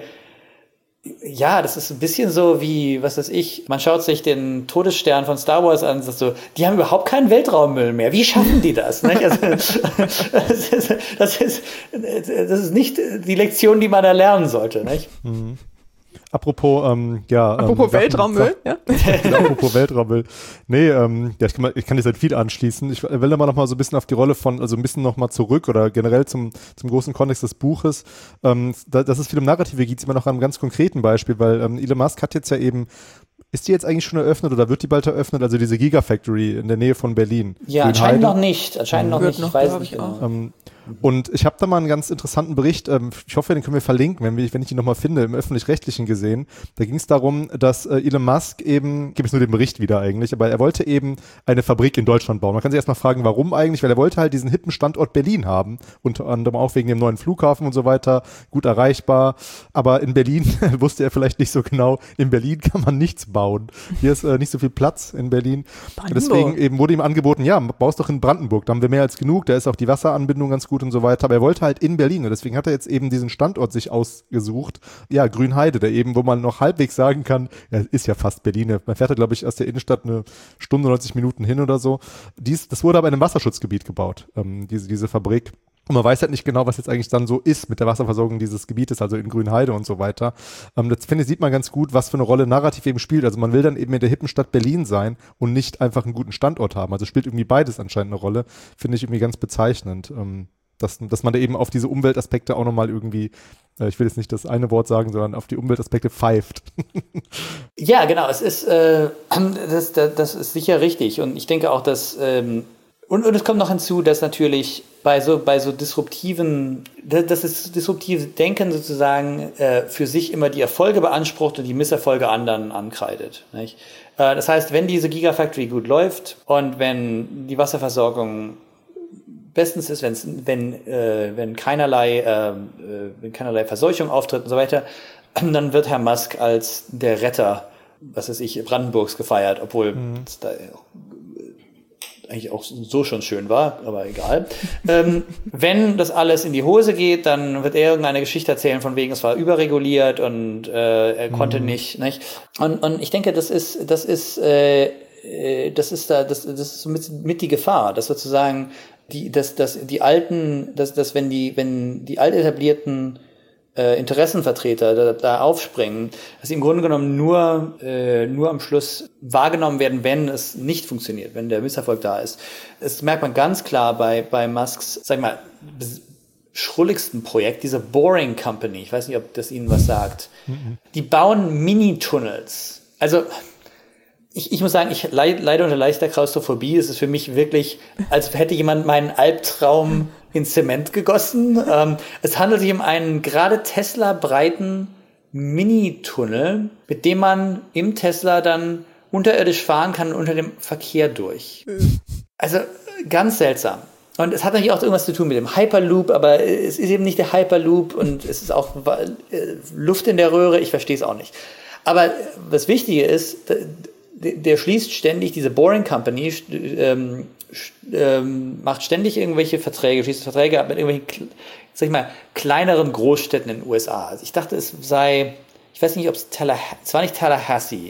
ja, das ist ein bisschen so wie, was weiß ich, man schaut sich den Todesstern von Star Wars an und sagt so, die haben überhaupt keinen Weltraummüll mehr. Wie schaffen die das? Also, das, ist, das, ist, das ist nicht die Lektion, die man da lernen sollte. Nicht? Mhm. Apropos, ähm, ja. Apropos ähm, Weltraummüll, ja. Genau, apropos Weltraummüll. Nee, ähm, ja, ich kann, mal, ich kann jetzt halt viel anschließen. Ich will da mal noch mal so ein bisschen auf die Rolle von, also ein bisschen noch mal zurück oder generell zum, zum großen Kontext des Buches. Ähm, da, dass es viel um Narrative geht, sieht man noch an einem ganz konkreten Beispiel, weil ähm, Elon Musk hat jetzt ja eben, ist die jetzt eigentlich schon eröffnet oder wird die bald eröffnet? Also diese Gigafactory in der Nähe von Berlin. Ja, anscheinend noch nicht. Anscheinend noch nicht. Noch, ich weiß ich nicht genau. Ähm, und ich habe da mal einen ganz interessanten Bericht, ähm, ich hoffe, den können wir verlinken, wenn, wir, wenn ich ihn nochmal finde, im Öffentlich-Rechtlichen gesehen. Da ging es darum, dass äh, Elon Musk eben, gebe ich nur den Bericht wieder eigentlich, aber er wollte eben eine Fabrik in Deutschland bauen. Man kann sich erstmal fragen, warum eigentlich, weil er wollte halt diesen hippen Standort Berlin haben, unter anderem auch wegen dem neuen Flughafen und so weiter, gut erreichbar. Aber in Berlin wusste er vielleicht nicht so genau, in Berlin kann man nichts bauen. Hier ist äh, nicht so viel Platz in Berlin. Deswegen eben wurde ihm angeboten, ja, baust doch in Brandenburg, da haben wir mehr als genug, da ist auch die Wasseranbindung ganz gut und so weiter, aber er wollte halt in Berlin und deswegen hat er jetzt eben diesen Standort sich ausgesucht, ja, Grünheide, der eben, wo man noch halbwegs sagen kann, ja, ist ja fast Berlin, man fährt da, glaube ich, aus der Innenstadt eine Stunde, neunzig Minuten hin oder so. Dies, das wurde aber in einem Wasserschutzgebiet gebaut, ähm, diese, diese Fabrik. Und man weiß halt nicht genau, was jetzt eigentlich dann so ist mit der Wasserversorgung dieses Gebietes, also in Grünheide und so weiter. Ähm, das finde ich, sieht man ganz gut, was für eine Rolle Narrativ eben spielt. Also man will dann eben in der hippen Stadt Berlin sein und nicht einfach einen guten Standort haben. Also spielt irgendwie beides anscheinend eine Rolle. Finde ich irgendwie ganz bezeichnend. Ähm, dass, dass man da eben auf diese Umweltaspekte auch nochmal irgendwie, äh, ich will jetzt nicht das eine Wort sagen, sondern auf die Umweltaspekte pfeift. Ja, genau. Es ist, äh, das, das, das ist sicher richtig. Und ich denke auch, dass, ähm, und, und es kommt noch hinzu, dass natürlich bei so, bei so disruptiven, dass das disruptive Denken sozusagen äh, für sich immer die Erfolge beansprucht und die Misserfolge anderen ankreidet. Nicht? Äh, das heißt, wenn diese Gigafactory gut läuft und wenn die Wasserversorgung bestens ist, wenn's, wenn, äh, wenn keinerlei, äh, wenn keinerlei Verseuchung auftritt und so weiter, dann wird Herr Musk als der Retter, was weiß ich, Brandenburgs gefeiert, obwohl mhm. es da eigentlich auch so schon schön war, aber egal. ähm, wenn das alles in die Hose geht, dann wird er irgendeine Geschichte erzählen von wegen, es war überreguliert und äh, er mhm. konnte nicht, nicht. Und, und ich denke, das ist, das ist, äh, das ist da, das, das ist mit, mit die Gefahr, dass sozusagen die, dass, dass die alten, dass, dass wenn die, wenn die alt etablierten äh, Interessenvertreter da, da aufspringen, dass sie im Grunde genommen nur, äh, nur am Schluss wahrgenommen werden, wenn es nicht funktioniert, wenn der Misserfolg da ist. Das merkt man ganz klar bei, bei Musks, sag ich mal, schrulligsten Projekt, diese Boring Company. Ich weiß nicht, ob das Ihnen was sagt. Mhm. Die bauen Mini-Tunnels. Also, Ich, ich muss sagen, ich leide, leide unter leichter Klaustrophobie. Es ist für mich wirklich, als hätte jemand meinen Albtraum in Zement gegossen. Ähm, es handelt sich um einen gerade Tesla-breiten Mini-Tunnel, mit dem man im Tesla dann unterirdisch fahren kann unter dem Verkehr durch. Also ganz seltsam. Und es hat natürlich auch irgendwas zu tun mit dem Hyperloop, aber es ist eben nicht der Hyperloop und es ist auch Luft in der Röhre. Ich verstehe es auch nicht. Aber das Wichtige ist, der schließt ständig, diese Boring Company ähm, ähm, macht ständig irgendwelche Verträge, schließt Verträge ab mit irgendwelchen, sag ich mal, kleineren Großstädten in den U S A. Also ich dachte, es sei, ich weiß nicht, ob es Tallahassee, es war nicht Tallahassee,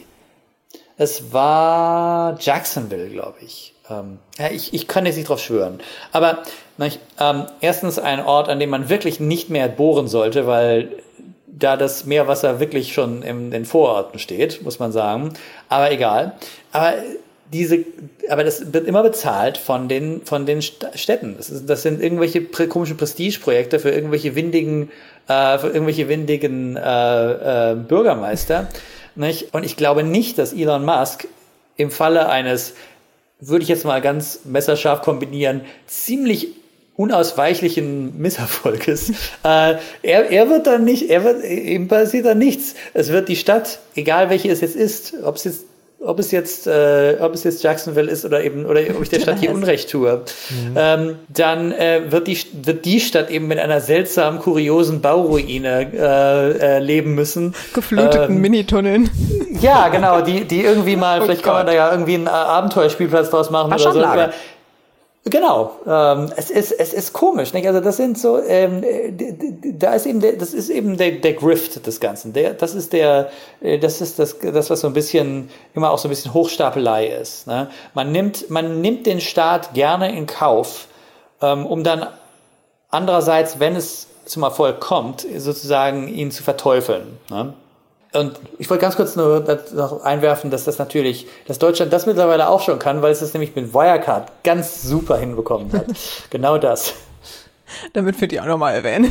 es war Jacksonville, glaube ich. Ähm, ja, ich. Ich kann jetzt nicht drauf schwören. Aber nicht, ähm, erstens ein Ort, an dem man wirklich nicht mehr bohren sollte, weil da das Meerwasser wirklich schon in den Vororten steht, muss man sagen. Aber egal. Aber diese, aber das wird immer bezahlt von den, von den Städten. Das, ist, das sind irgendwelche prä- komischen Prestigeprojekte für irgendwelche windigen, äh, für irgendwelche windigen äh, äh, Bürgermeister. Nicht? Und ich glaube nicht, dass Elon Musk im Falle eines, würde ich jetzt mal ganz messerscharf kombinieren, ziemlich unausweichlichen Misserfolges. äh, er, er wird dann nicht, er wird, ihm passiert dann nichts. Es wird die Stadt, egal welche es jetzt ist, ob es jetzt, ob es jetzt, äh, ob es jetzt Jacksonville ist oder eben, oder ob ich der Stadt hier Unrecht tue, mhm. ähm, dann äh, wird die, wird die Stadt eben mit einer seltsamen, kuriosen Bauruine äh, äh, leben müssen. Gefluteten ähm, Minitunneln. Ja, genau, die, die irgendwie mal, oh vielleicht Gott. Kann man da ja irgendwie einen Abenteuerspielplatz draus machen oder so. Aber, genau, ähm, es ist es ist komisch, nicht? Also das sind so, ähm, da ist eben der, das ist eben der der Grift des Ganzen. Der, das ist der, das ist das, das was so ein bisschen immer auch so ein bisschen Hochstapelei ist. Ne? Man nimmt man nimmt den Staat gerne in Kauf, ähm, um dann andererseits, wenn es zum Erfolg kommt, sozusagen ihn zu verteufeln. Ne? Und ich wollte ganz kurz nur noch einwerfen, dass das natürlich, dass Deutschland das mittlerweile auch schon kann, weil es das nämlich mit Wirecard ganz super hinbekommen hat. Genau das. Damit würde ich auch nochmal erwähnen.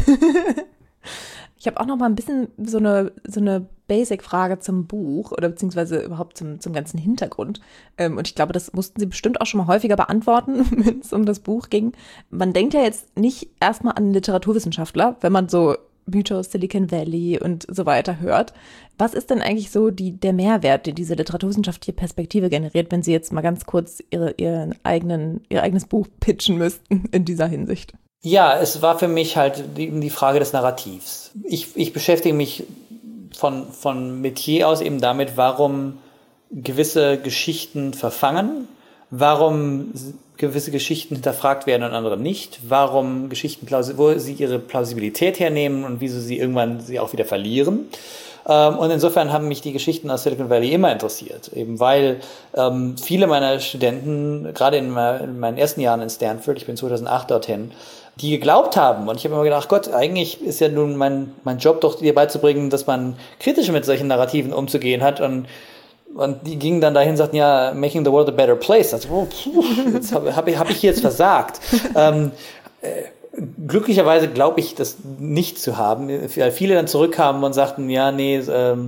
Ich habe auch noch mal ein bisschen so eine, so eine Basic-Frage zum Buch oder beziehungsweise überhaupt zum, zum ganzen Hintergrund. Ähm, und ich glaube, das mussten Sie bestimmt auch schon mal häufiger beantworten, wenn es um das Buch ging. Man denkt ja jetzt nicht erstmal an Literaturwissenschaftler, wenn man so Mythos, Silicon Valley und so weiter hört. Was ist denn eigentlich so die, der Mehrwert, den diese literaturwissenschaftliche Perspektive generiert, wenn Sie jetzt mal ganz kurz ihre, ihren eigenen, Ihr eigenes Buch pitchen müssten in dieser Hinsicht? Ja, es war für mich halt die, die Frage des Narrativs. Ich, ich beschäftige mich von, von Metier aus eben damit, warum gewisse Geschichten verfangen, warum gewisse Geschichten hinterfragt werden und andere nicht, warum Geschichten, wo sie ihre Plausibilität hernehmen und wieso sie irgendwann sie auch wieder verlieren. Und insofern haben mich die Geschichten aus Silicon Valley immer interessiert, eben weil ähm, viele meiner Studenten, gerade in, in meinen ersten Jahren in Stanford, ich bin zweitausendacht dorthin, die geglaubt haben. Und ich habe immer gedacht, Gott, eigentlich ist ja nun mein, mein Job doch dir beizubringen, dass man kritisch mit solchen Narrativen umzugehen hat. Und Und die gingen dann dahin und sagten, ja, making the world a better place. Also, oh, puh, jetzt habe hab ich, hab ich jetzt versagt. ähm, äh, glücklicherweise glaube ich, das nicht zu haben. Weil viele dann zurückkamen und sagten, ja, nee, ähm,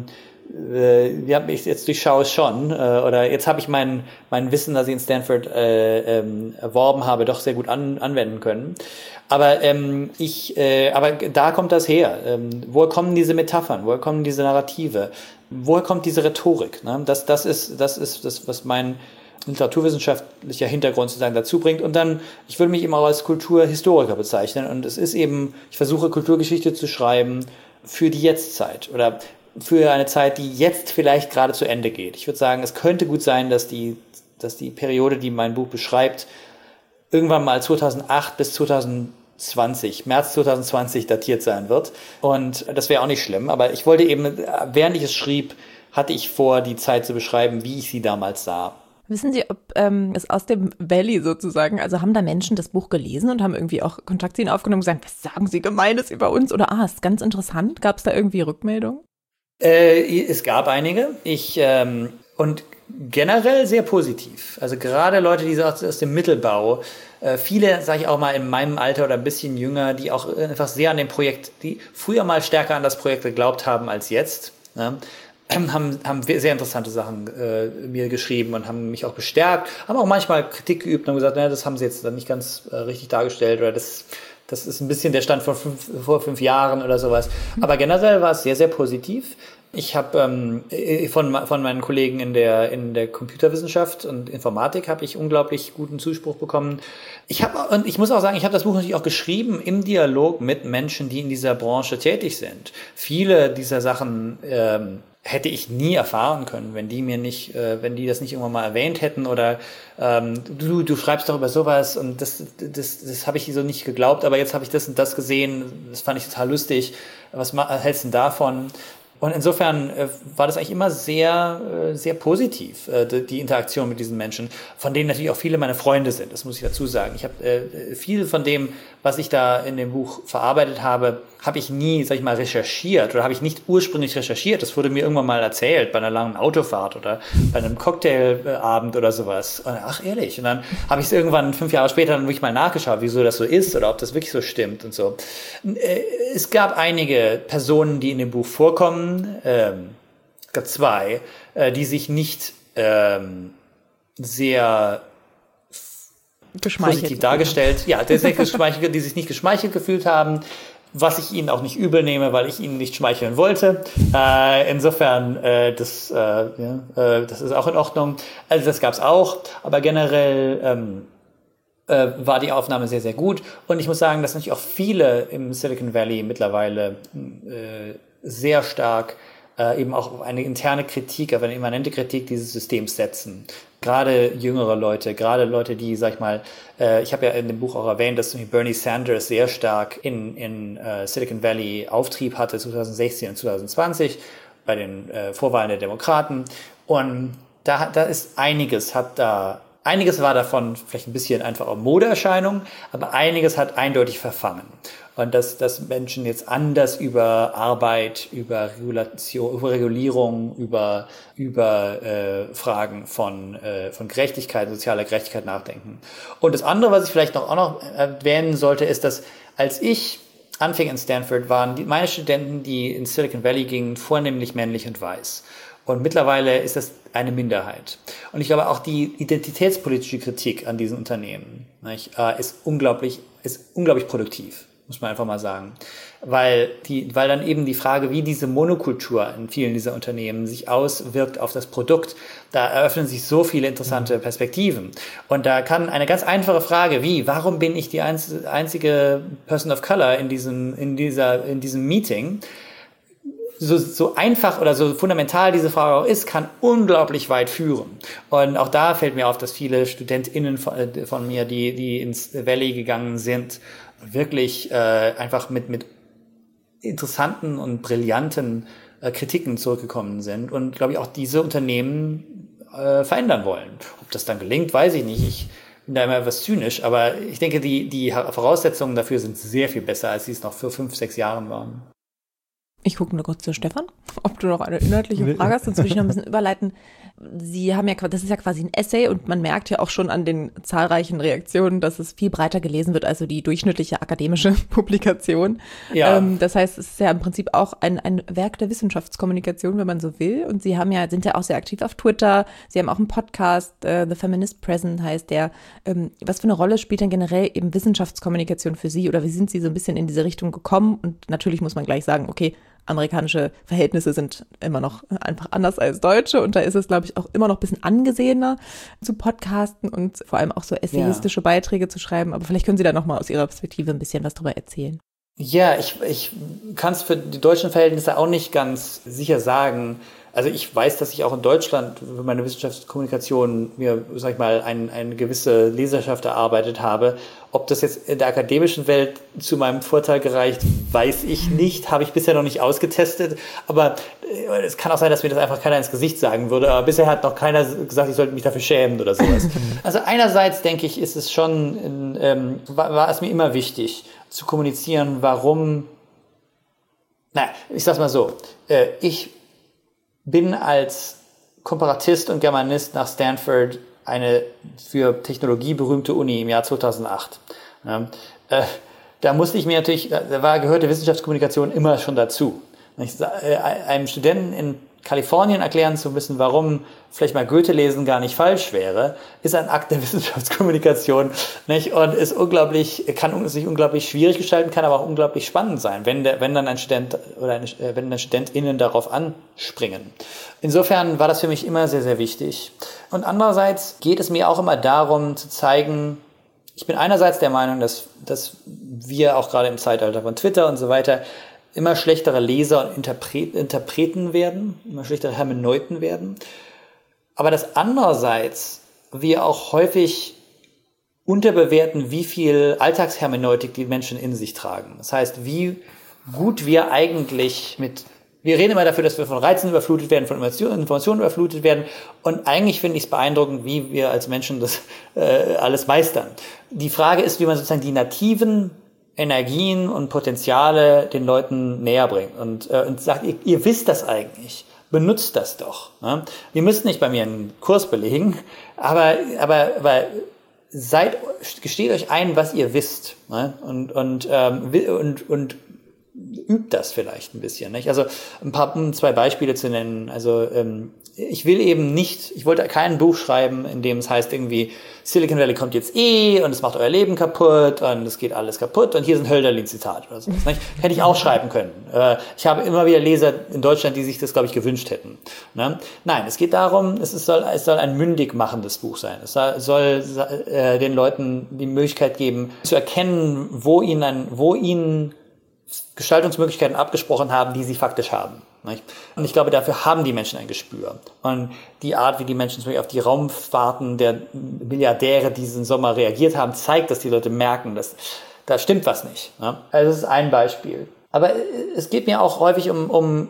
äh, ja, ich, jetzt durchschaue es schon. Äh, oder jetzt habe ich mein, mein Wissen, das ich in Stanford äh, ähm, erworben habe, doch sehr gut an, anwenden können. Aber ähm, ich, äh, aber da kommt das her. Ähm, woher kommen diese Metaphern? Woher kommen diese Narrative? Woher kommt diese Rhetorik? Ne? Das, das ist, das ist das, was mein literaturwissenschaftlicher Hintergrund sozusagen dazu bringt. Und dann, ich würde mich immer auch als Kulturhistoriker bezeichnen. Und es ist eben, ich versuche Kulturgeschichte zu schreiben für die Jetztzeit oder für eine Zeit, die jetzt vielleicht gerade zu Ende geht. Ich würde sagen, es könnte gut sein, dass die, dass die Periode, die mein Buch beschreibt, irgendwann mal zweitausendacht bis zweitausendzwanzig, März zweitausendzwanzig datiert sein wird. Und das wäre auch nicht schlimm. Aber ich wollte eben, während ich es schrieb, hatte ich vor, die Zeit zu beschreiben, wie ich sie damals sah. Wissen Sie, ob ähm, es aus dem Valley sozusagen, also haben da Menschen das Buch gelesen und haben irgendwie auch Kontakt zu Ihnen aufgenommen und gesagt, was sagen Sie Gemeines über uns? Oder, ah, ist ganz interessant. Gab es da irgendwie Rückmeldungen? Äh, es gab einige. Ich, ähm, und generell sehr positiv. Also gerade Leute, die aus, aus dem Mittelbau, äh, viele, sage ich auch mal, in meinem Alter oder ein bisschen jünger, die auch einfach sehr an dem Projekt, die früher mal stärker an das Projekt geglaubt haben als jetzt, ne? haben, haben sehr interessante Sachen äh, mir geschrieben und haben mich auch bestärkt, haben auch manchmal Kritik geübt und gesagt, naja, das haben sie jetzt dann nicht ganz äh, richtig dargestellt oder das, das ist ein bisschen der Stand von fünf, vor fünf Jahren oder sowas. Aber generell war es sehr, sehr positiv. Ich habe ähm, von, von meinen Kollegen in der, in der Computerwissenschaft und Informatik habe ich unglaublich guten Zuspruch bekommen. Ich habe, und ich muss auch sagen, ich habe das Buch natürlich auch geschrieben im Dialog mit Menschen, die in dieser Branche tätig sind. Viele dieser Sachen ähm, hätte ich nie erfahren können, wenn die mir nicht, äh, wenn die das nicht irgendwann mal erwähnt hätten oder ähm, du, du schreibst doch über sowas und das, das, das habe ich so nicht geglaubt, aber jetzt habe ich das und das gesehen, das fand ich total lustig. Was hältst du denn davon? Und insofern äh, war das eigentlich immer sehr, äh, sehr positiv, äh, die Interaktion mit diesen Menschen, von denen natürlich auch viele meine Freunde sind, das muss ich dazu sagen. Ich habe äh, viel von dem, was ich da in dem Buch verarbeitet habe, habe ich nie, sag ich mal, recherchiert oder habe ich nicht ursprünglich recherchiert. Das wurde mir irgendwann mal erzählt bei einer langen Autofahrt oder bei einem Cocktailabend oder sowas. Und, ach, ehrlich. Und dann habe ich es irgendwann fünf Jahre später dann wirklich mal nachgeschaut, wieso das so ist oder ob das wirklich so stimmt und so. Äh, es gab einige Personen, die in dem Buch vorkommen, ähm, es gab zwei, äh, die sich nicht ähm, sehr geschmeichelt positiv dargestellt. Ja, sehr geschmeichelt, die sich nicht geschmeichelt gefühlt haben, was ich ihnen auch nicht übel nehme, weil ich ihnen nicht schmeicheln wollte. Äh, insofern, äh, das, äh, ja, äh, das ist auch in Ordnung. Also das gab's auch, aber generell ähm, äh, war die Aufnahme sehr, sehr gut. Und ich muss sagen, dass natürlich auch viele im Silicon Valley mittlerweile äh, sehr stark äh, eben auch auf eine interne Kritik, auf eine immanente Kritik dieses Systems setzen. Gerade jüngere Leute, gerade Leute, die, sag ich mal, äh, ich habe ja in dem Buch auch erwähnt, dass Bernie Sanders sehr stark in, in äh, Silicon Valley Auftrieb hatte, zwanzig sechzehn und zwanzig zwanzig bei den äh, Vorwahlen der Demokraten. Und da, da ist einiges, hat da, einiges war davon vielleicht ein bisschen einfach auch Modeerscheinung, aber einiges hat eindeutig verfangen. Und dass, dass Menschen jetzt anders über Arbeit, über Regulation, über Regulierung, über, über äh, Fragen von, äh, von Gerechtigkeit, sozialer Gerechtigkeit nachdenken. Und das andere, was ich vielleicht noch, auch noch erwähnen sollte, ist, dass als ich anfing in Stanford, waren die, meine Studenten, die in Silicon Valley gingen, vornehmlich männlich und weiß. Und mittlerweile ist das eine Minderheit. Und ich glaube, auch die identitätspolitische Kritik an diesen Unternehmen, nicht, äh, ist unglaublich, ist unglaublich produktiv. Muss man einfach mal sagen. Weil die, weil dann eben die Frage, wie diese Monokultur in vielen dieser Unternehmen sich auswirkt auf das Produkt, da eröffnen sich so viele interessante Perspektiven. Und da kann eine ganz einfache Frage wie, warum bin ich die einzige Person of Color in diesem, in dieser, in diesem Meeting? So, so einfach oder so fundamental diese Frage auch ist, kann unglaublich weit führen. Und auch da fällt mir auf, dass viele StudentInnen von, von mir, die, die ins Valley gegangen sind, wirklich äh, einfach mit mit interessanten und brillanten äh, Kritiken zurückgekommen sind und, glaube ich, auch diese Unternehmen äh, verändern wollen. Ob das dann gelingt, weiß ich nicht. Ich bin da immer etwas zynisch, aber ich denke, die die Voraussetzungen dafür sind sehr viel besser, als sie es noch für fünf, sechs Jahren waren. Ich gucke nur kurz zu Stefan, ob du noch eine inhaltliche Frage hast, sonst würde ich noch ein bisschen überleiten. Sie haben ja, das ist ja quasi ein Essay und man merkt ja auch schon an den zahlreichen Reaktionen, dass es viel breiter gelesen wird als so die durchschnittliche akademische Publikation. Ja. Ähm, das heißt, es ist ja im Prinzip auch ein, ein Werk der Wissenschaftskommunikation, wenn man so will. Und Sie haben ja, sind ja auch sehr aktiv auf Twitter. Sie haben auch einen Podcast, äh, The Feminist Present heißt der. Ähm, was für eine Rolle spielt denn generell eben Wissenschaftskommunikation für Sie? Oder wie sind Sie so ein bisschen in diese Richtung gekommen? Und natürlich muss man gleich sagen, okay, amerikanische Verhältnisse sind immer noch einfach anders als deutsche und da ist es, glaube ich, auch immer noch ein bisschen angesehener zu podcasten und vor allem auch so essayistische ja. Beiträge zu schreiben. Aber vielleicht können Sie da nochmal aus Ihrer Perspektive ein bisschen was drüber erzählen. Ja, ich, ich kann es für die deutschen Verhältnisse auch nicht ganz sicher sagen. Also ich weiß, dass ich auch in Deutschland für meine Wissenschaftskommunikation mir, sag ich mal, ein, eine gewisse Leserschaft erarbeitet habe. Ob das jetzt in der akademischen Welt zu meinem Vorteil gereicht, weiß ich nicht, habe ich bisher noch nicht ausgetestet. Aber es kann auch sein, dass mir das einfach keiner ins Gesicht sagen würde. Aber bisher hat noch keiner gesagt, ich sollte mich dafür schämen oder sowas. Also einerseits denke ich, ist es schon, ähm, war, war es mir immer wichtig zu kommunizieren, warum, na, ich sag's mal so, äh, ich bin als Komparatist und Germanist nach Stanford, eine für Technologie berühmte Uni im Jahr zweitausendacht. Ja, äh, da musste ich mir natürlich, da war, gehörte Wissenschaftskommunikation immer schon dazu. Ich, äh, einem Studenten in Kalifornien erklären zu müssen, warum vielleicht mal Goethe lesen gar nicht falsch wäre, ist ein Akt der Wissenschaftskommunikation, nicht? Und ist unglaublich, kann sich unglaublich schwierig gestalten, kann aber auch unglaublich spannend sein, wenn der, wenn dann ein Student oder eine, wenn dann StudentInnen darauf anspringen. Insofern war das für mich immer sehr, sehr wichtig. Und andererseits geht es mir auch immer darum, zu zeigen, ich bin einerseits der Meinung, dass, dass wir auch gerade im Zeitalter von Twitter und so weiter immer schlechtere Leser und Interpret- Interpreten werden, immer schlechtere Hermeneuten werden. Aber dass andererseits wir auch häufig unterbewerten, wie viel Alltagshermeneutik die Menschen in sich tragen. Das heißt, wie gut wir eigentlich mit, wir reden immer dafür, dass wir von Reizen überflutet werden, von Informationen überflutet werden. Und eigentlich finde ich es beeindruckend, wie wir als Menschen das äh, alles meistern. Die Frage ist, wie man sozusagen die nativen Energien und Potenziale den Leuten näher bringt und, äh, und sagt, ihr, ihr wisst das eigentlich, benutzt das doch. Ne? Ihr müsst nicht bei mir einen Kurs belegen, aber, aber, aber seid, gesteht euch ein, was ihr wisst, ne? und, und, ähm, und, und übt das vielleicht ein bisschen, nicht? Also ein paar, um zwei Beispiele zu nennen. Also ähm, ich will eben nicht, ich wollte kein Buch schreiben, in dem es heißt irgendwie, Silicon Valley kommt jetzt eh und es macht euer Leben kaputt und es geht alles kaputt und hier ist ein Hölderlin-Zitat oder sowas. Nicht? Hätte ich auch schreiben können. Äh, ich habe immer wieder Leser in Deutschland, die sich das, glaube ich, gewünscht hätten. Ne? Nein, es geht darum, es, ist, soll, es soll ein mündig machendes Buch sein. Es soll, soll äh, den Leuten die Möglichkeit geben, zu erkennen, wo ihnen, ein, wo ihnen Gestaltungsmöglichkeiten abgesprochen haben, die sie faktisch haben. Nicht? Und ich glaube, dafür haben die Menschen ein Gespür. Und die Art, wie die Menschen zum Beispiel auf die Raumfahrten der Milliardäre diesen Sommer reagiert haben, zeigt, dass die Leute merken, dass da stimmt was nicht. Ne? Also das ist ein Beispiel. Aber es geht mir auch häufig um, um,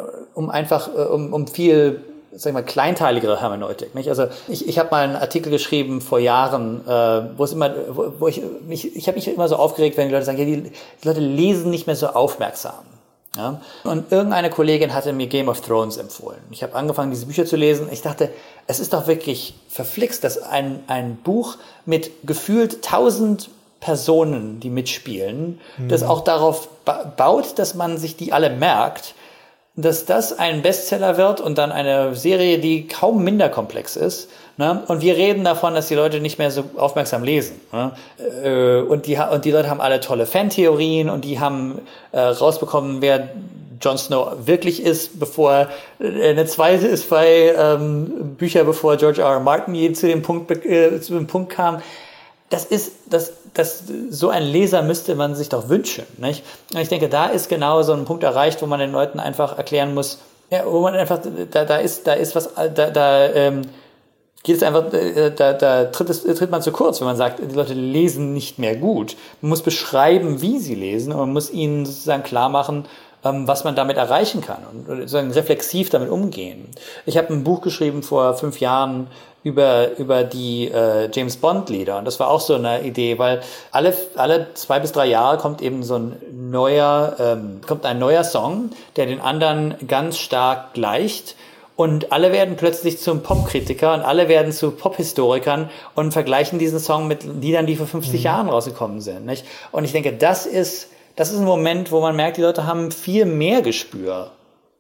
um einfach um, um viel, sag ich mal, kleinteiligere Hermeneutik. Nicht? Also ich, ich habe mal einen Artikel geschrieben vor Jahren, äh, wo es immer, wo, wo ich mich, ich habe mich immer so aufgeregt, wenn die Leute sagen, ja, die, die Leute lesen nicht mehr so aufmerksam. Ja? Und irgendeine Kollegin hatte mir Game of Thrones empfohlen. Ich habe angefangen, diese Bücher zu lesen. Ich dachte, es ist doch wirklich verflixt, dass ein, ein Buch mit gefühlt tausend Personen, die mitspielen, mhm. das auch darauf ba- baut, dass man sich die alle merkt, dass das ein Bestseller wird und dann eine Serie, die kaum minder komplex ist. Ne? Und wir reden davon, dass die Leute nicht mehr so aufmerksam lesen. Ne? Äh, und, die, und die Leute haben alle tolle Fantheorien und die haben äh, rausbekommen, wer Jon Snow wirklich ist, bevor äh, eine zweite ist bei ähm, Bücher, bevor George R. R. Martin je zu dem Punkt, äh, zu dem Punkt kam. Das ist, das, das, so ein Leser müsste man sich doch wünschen, nicht? Und ich denke, da ist genau so ein Punkt erreicht, wo man den Leuten einfach erklären muss, ja, wo man einfach, da, da ist, da ist was, da, da, ähm, geht es einfach, da, da tritt es, tritt man zu kurz, wenn man sagt, die Leute lesen nicht mehr gut. Man muss beschreiben, wie sie lesen und man muss ihnen sozusagen klar machen, was man damit erreichen kann und sozusagen reflexiv damit umgehen. Ich habe ein Buch geschrieben vor fünf Jahren über über die äh, James Bond Lieder und das war auch so eine Idee, weil alle alle zwei bis drei Jahre kommt eben so ein neuer ähm, kommt ein neuer Song, der den anderen ganz stark gleicht. Und alle werden plötzlich zum Popkritiker und alle werden zu Pophistorikern und vergleichen diesen Song mit Liedern, die vor fünfzig mhm. Jahren rausgekommen sind. Nicht? Und ich denke, das ist das ist ein Moment, wo man merkt, die Leute haben viel mehr Gespür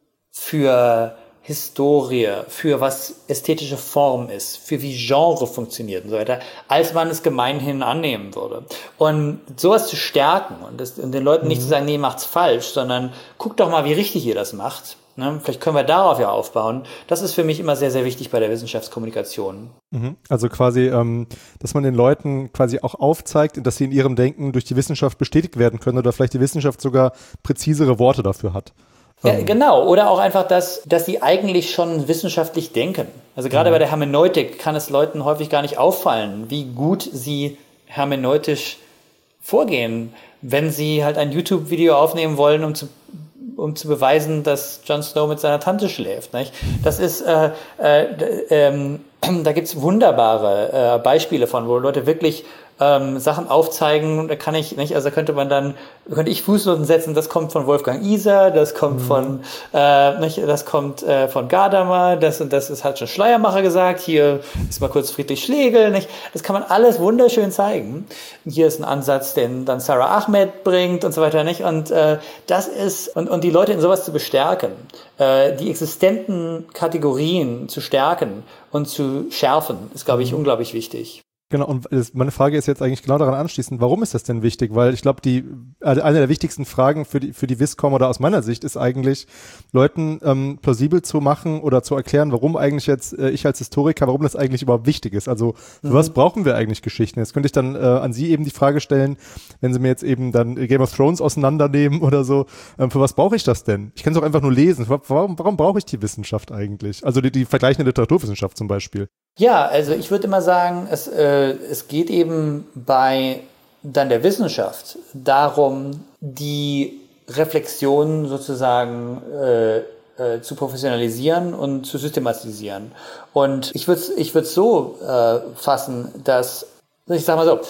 für Historie, für was ästhetische Form ist, für wie Genre funktioniert und so weiter, als man es gemeinhin annehmen würde. Und sowas zu stärken und, das, und den Leuten mhm. nicht zu sagen, nee, macht's falsch, sondern guckt doch mal, wie richtig ihr das macht. Ne? Vielleicht können wir darauf ja aufbauen. Das ist für mich immer sehr, sehr wichtig bei der Wissenschaftskommunikation. Mhm. Also quasi, ähm, dass man den Leuten quasi auch aufzeigt, dass sie in ihrem Denken durch die Wissenschaft bestätigt werden können oder vielleicht die Wissenschaft sogar präzisere Worte dafür hat. Ja, genau. Oder auch einfach, dass, dass sie eigentlich schon wissenschaftlich denken. Also gerade mhm. bei der Hermeneutik kann es Leuten häufig gar nicht auffallen, wie gut sie hermeneutisch vorgehen, wenn sie halt ein YouTube-Video aufnehmen wollen, um zu um zu beweisen, dass Jon Snow mit seiner Tante schläft. Nicht? Das ist, äh, äh, ähm, da gibt's wunderbare äh, Beispiele von, wo Leute wirklich ähm, Sachen aufzeigen. Da kann ich nicht, also könnte man dann, könnte ich Fußnoten setzen. Das kommt von Wolfgang Iser, das kommt mhm. von, äh, nicht, das kommt äh, von Gadamer, das und das ist hat schon Schleiermacher gesagt. Hier ist mal kurz Friedrich Schlegel. Nicht? Das kann man alles wunderschön zeigen. Hier ist ein Ansatz, den dann Sarah Ahmed bringt und so weiter. Nicht? Und äh, das ist und und die Leute in sowas zu bestärken, äh, die existenten Kategorien zu stärken und zu schärfen, ist, glaube ich, unglaublich wichtig. Genau, und meine Frage ist jetzt eigentlich genau daran anschließend, warum ist das denn wichtig? Weil ich glaube, die also eine der wichtigsten Fragen für die für die Wisscom oder aus meiner Sicht ist eigentlich, Leuten ähm, plausibel zu machen oder zu erklären, warum eigentlich jetzt äh, ich als Historiker, warum das eigentlich überhaupt wichtig ist. Also für mhm. was brauchen wir eigentlich Geschichten? Jetzt könnte ich dann äh, an Sie eben die Frage stellen, wenn Sie mir jetzt eben dann Game of Thrones auseinandernehmen oder so, ähm, für was brauche ich das denn? Ich kann es auch einfach nur lesen. Warum, warum brauche ich die Wissenschaft eigentlich? Also die, die vergleichende Literaturwissenschaft zum Beispiel. Ja, also ich würde immer sagen, es, äh, es geht eben bei dann der Wissenschaft darum, die Reflexion sozusagen äh, äh, zu professionalisieren und zu systematisieren. Und ich würde es ich würde so äh, fassen, dass, ich sage mal so,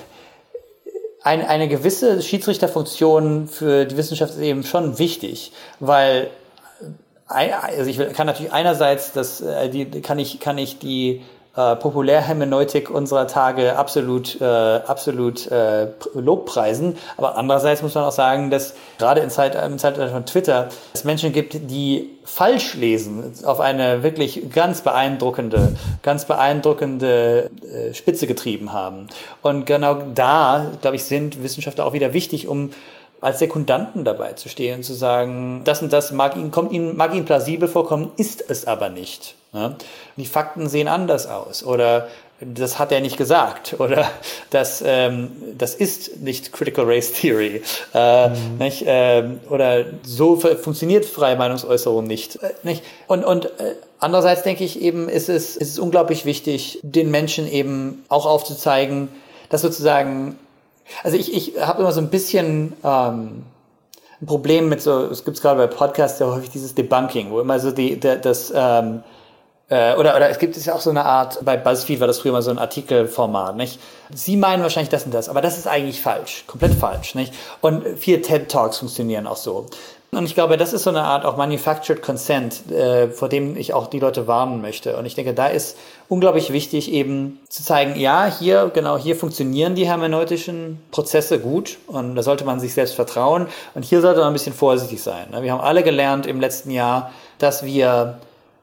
eine, eine gewisse Schiedsrichterfunktion für die Wissenschaft ist eben schon wichtig, weil also ich kann natürlich einerseits das, die kann ich kann ich die äh, Populärhermeneutik unserer Tage absolut, äh, absolut äh, Lobpreisen. Aber andererseits muss man auch sagen, dass gerade in Zeit, im Zeitalter von Twitter es Menschen gibt, die falsch lesen, auf eine wirklich ganz beeindruckende, ganz beeindruckende äh, Spitze getrieben haben. Und genau da, glaube ich, sind Wissenschaftler auch wieder wichtig, um als Sekundanten dabei zu stehen und zu sagen, das und das mag Ihnen, kommt Ihnen, mag Ihnen plausibel vorkommen, ist es aber nicht. Ne? Die Fakten sehen anders aus oder das hat er nicht gesagt oder das, ähm, das ist nicht Critical Race Theory äh, mhm. nicht? Ähm, oder so funktioniert freie Meinungsäußerung nicht. Äh, nicht? Und, und äh, andererseits denke ich eben, ist es, ist es unglaublich wichtig, den Menschen eben auch aufzuzeigen, dass sozusagen, also ich, ich habe immer so ein bisschen ähm, ein Problem mit so, es gibt gerade bei Podcasts ja häufig dieses Debunking, wo immer so die, der, das ähm, Äh, oder, oder es gibt es ja auch so eine Art, bei BuzzFeed war das früher mal so ein Artikelformat, nicht? Sie meinen wahrscheinlich das und das, aber das ist eigentlich falsch, komplett falsch, nicht? Und viele TED-Talks funktionieren auch so. Und ich glaube, das ist so eine Art auch Manufactured Consent, äh, vor dem ich auch die Leute warnen möchte. Und ich denke, da ist unglaublich wichtig eben zu zeigen, ja, hier, genau, hier funktionieren die hermeneutischen Prozesse gut und da sollte man sich selbst vertrauen. Und hier sollte man ein bisschen vorsichtig sein. Wir haben alle gelernt im letzten Jahr, dass wir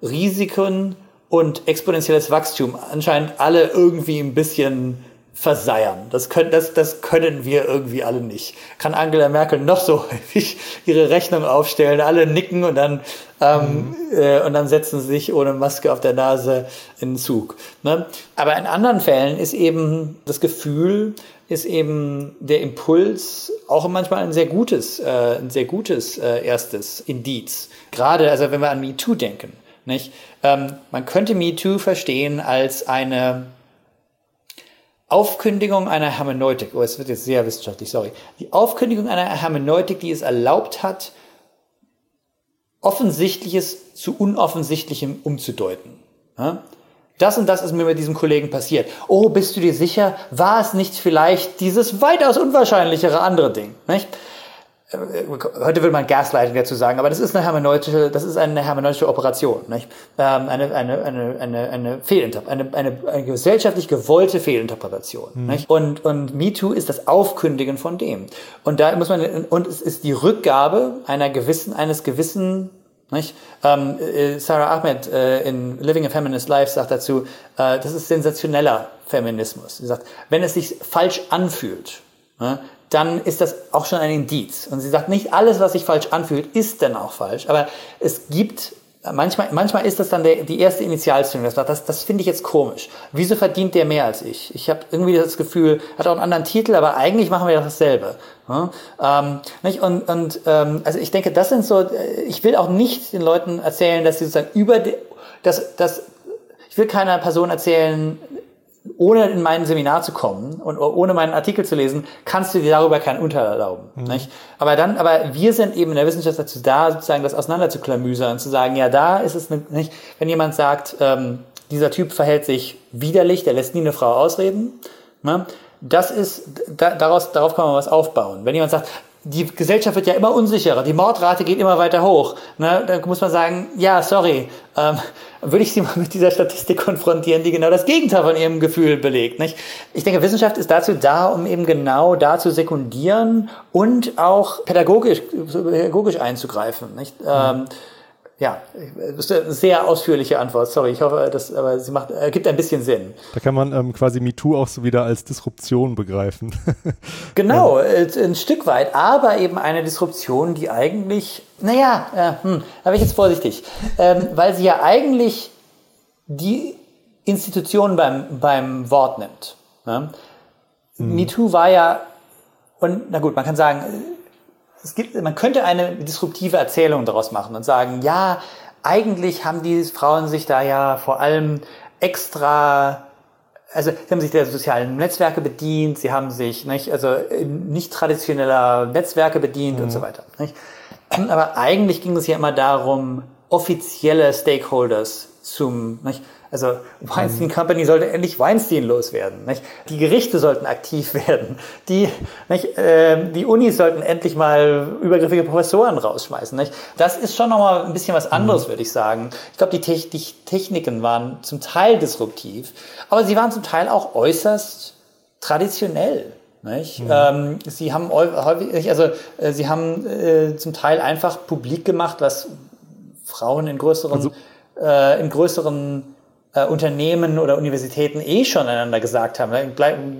Risiken und exponentielles Wachstum anscheinend alle irgendwie ein bisschen verseiern. Das können, das, das können wir irgendwie alle nicht. Kann Angela Merkel noch so häufig ihre Rechnung aufstellen, alle nicken und dann, ähm, mhm. äh, und dann setzen sie sich ohne Maske auf der Nase in den Zug. Ne? Aber in anderen Fällen ist eben das Gefühl, ist eben der Impuls auch manchmal ein sehr gutes, äh, ein sehr gutes äh, erstes Indiz. Gerade, also wenn wir an MeToo denken. Nicht? Ähm, man könnte MeToo verstehen als eine Aufkündigung einer Hermeneutik. Oh, es wird jetzt sehr wissenschaftlich, sorry. Die Aufkündigung einer Hermeneutik, die es erlaubt hat, Offensichtliches zu Unoffensichtlichem umzudeuten. Ja? Das und das ist mir mit diesem Kollegen passiert. Oh, bist du dir sicher? War es nicht vielleicht dieses weitaus unwahrscheinlichere andere Ding? Nicht? Heute würde man Gaslighting dazu sagen, aber das ist eine hermeneutische, das ist eine hermeneutische Operation, nicht? Ähm, eine, eine, eine, eine, eine Fehlinterpretation, eine, eine, eine gesellschaftlich gewollte Fehlinterpretation, mhm. nicht? Und, und MeToo ist das Aufkündigen von dem. Und da muss man, und es ist die Rückgabe einer gewissen, eines gewissen, nicht? Ähm, Sarah Ahmed äh, in Living a Feminist Life sagt dazu, äh, das ist sensationeller Feminismus. Sie sagt, wenn es sich falsch anfühlt, ne, dann ist das auch schon ein Indiz. Und sie sagt, nicht alles, was sich falsch anfühlt, ist dann auch falsch. Aber es gibt, manchmal, manchmal ist das dann der, die erste Initialzündung. Das, das, das finde ich jetzt komisch. Wieso verdient der mehr als ich? Ich habe irgendwie das Gefühl, hat auch einen anderen Titel, aber eigentlich machen wir dasselbe. Ja, ähm, nicht? Und, und ähm, also ich denke, das sind so, ich will auch nicht den Leuten erzählen, dass sie sozusagen über, die, dass, dass, ich will keiner Person erzählen, ohne in mein Seminar zu kommen und ohne meinen Artikel zu lesen, kannst du dir darüber kein Urteil erlauben. Mhm. Nicht? Aber dann, aber wir sind eben in der Wissenschaft dazu da, sozusagen das auseinanderzuklamüsern und zu sagen, ja, da ist es eine, nicht, wenn jemand sagt, ähm, dieser Typ verhält sich widerlich, der lässt nie eine Frau ausreden, ne? Das ist, da, daraus, darauf kann man was aufbauen. Wenn jemand sagt, die Gesellschaft wird ja immer unsicherer, die Mordrate geht immer weiter hoch, ne? Dann muss man sagen, ja, sorry, ähm, würde ich Sie mal mit dieser Statistik konfrontieren, die genau das Gegenteil von Ihrem Gefühl belegt, nicht? Ich denke, Wissenschaft ist dazu da, um eben genau da zu sekundieren und auch pädagogisch, pädagogisch einzugreifen, nicht? Mhm. Ähm, ja, das ist eine sehr ausführliche Antwort, sorry, ich hoffe, das, aber sie macht, ergibt ein bisschen Sinn. Da kann man ähm, quasi MeToo auch so wieder als Disruption begreifen. Genau, ja. Ein Stück weit, aber eben eine Disruption, die eigentlich, naja, äh, hm, da bin ich jetzt vorsichtig, ähm, weil sie ja eigentlich die Institution beim, beim Wort nimmt. Ne? Hm. MeToo war ja, und na gut, man kann sagen, es gibt, man könnte eine disruptive Erzählung daraus machen und sagen, ja, eigentlich haben die Frauen sich da ja vor allem extra, also sie haben sich der sozialen Netzwerke bedient, sie haben sich nicht, also nicht traditioneller Netzwerke bedient mhm. und so weiter. Nicht? Aber eigentlich ging es ja immer darum, offizielle Stakeholders zum, nicht, Also Weinstein Company sollte endlich Weinstein loswerden. Nicht? Die Gerichte sollten aktiv werden. Die, nicht, äh, die Unis sollten endlich mal übergriffige Professoren rausschmeißen. Nicht? Das ist schon nochmal ein bisschen was anderes, würde ich sagen. Ich glaube, die, Te- die Techniken waren zum Teil disruptiv, aber sie waren zum Teil auch äußerst traditionell. Nicht? Mhm. Ähm, sie haben häufig, also äh, sie haben äh, zum Teil einfach publik gemacht, was Frauen in größeren, also, äh, in größeren äh, Unternehmen oder Universitäten eh schon einander gesagt haben. Ne?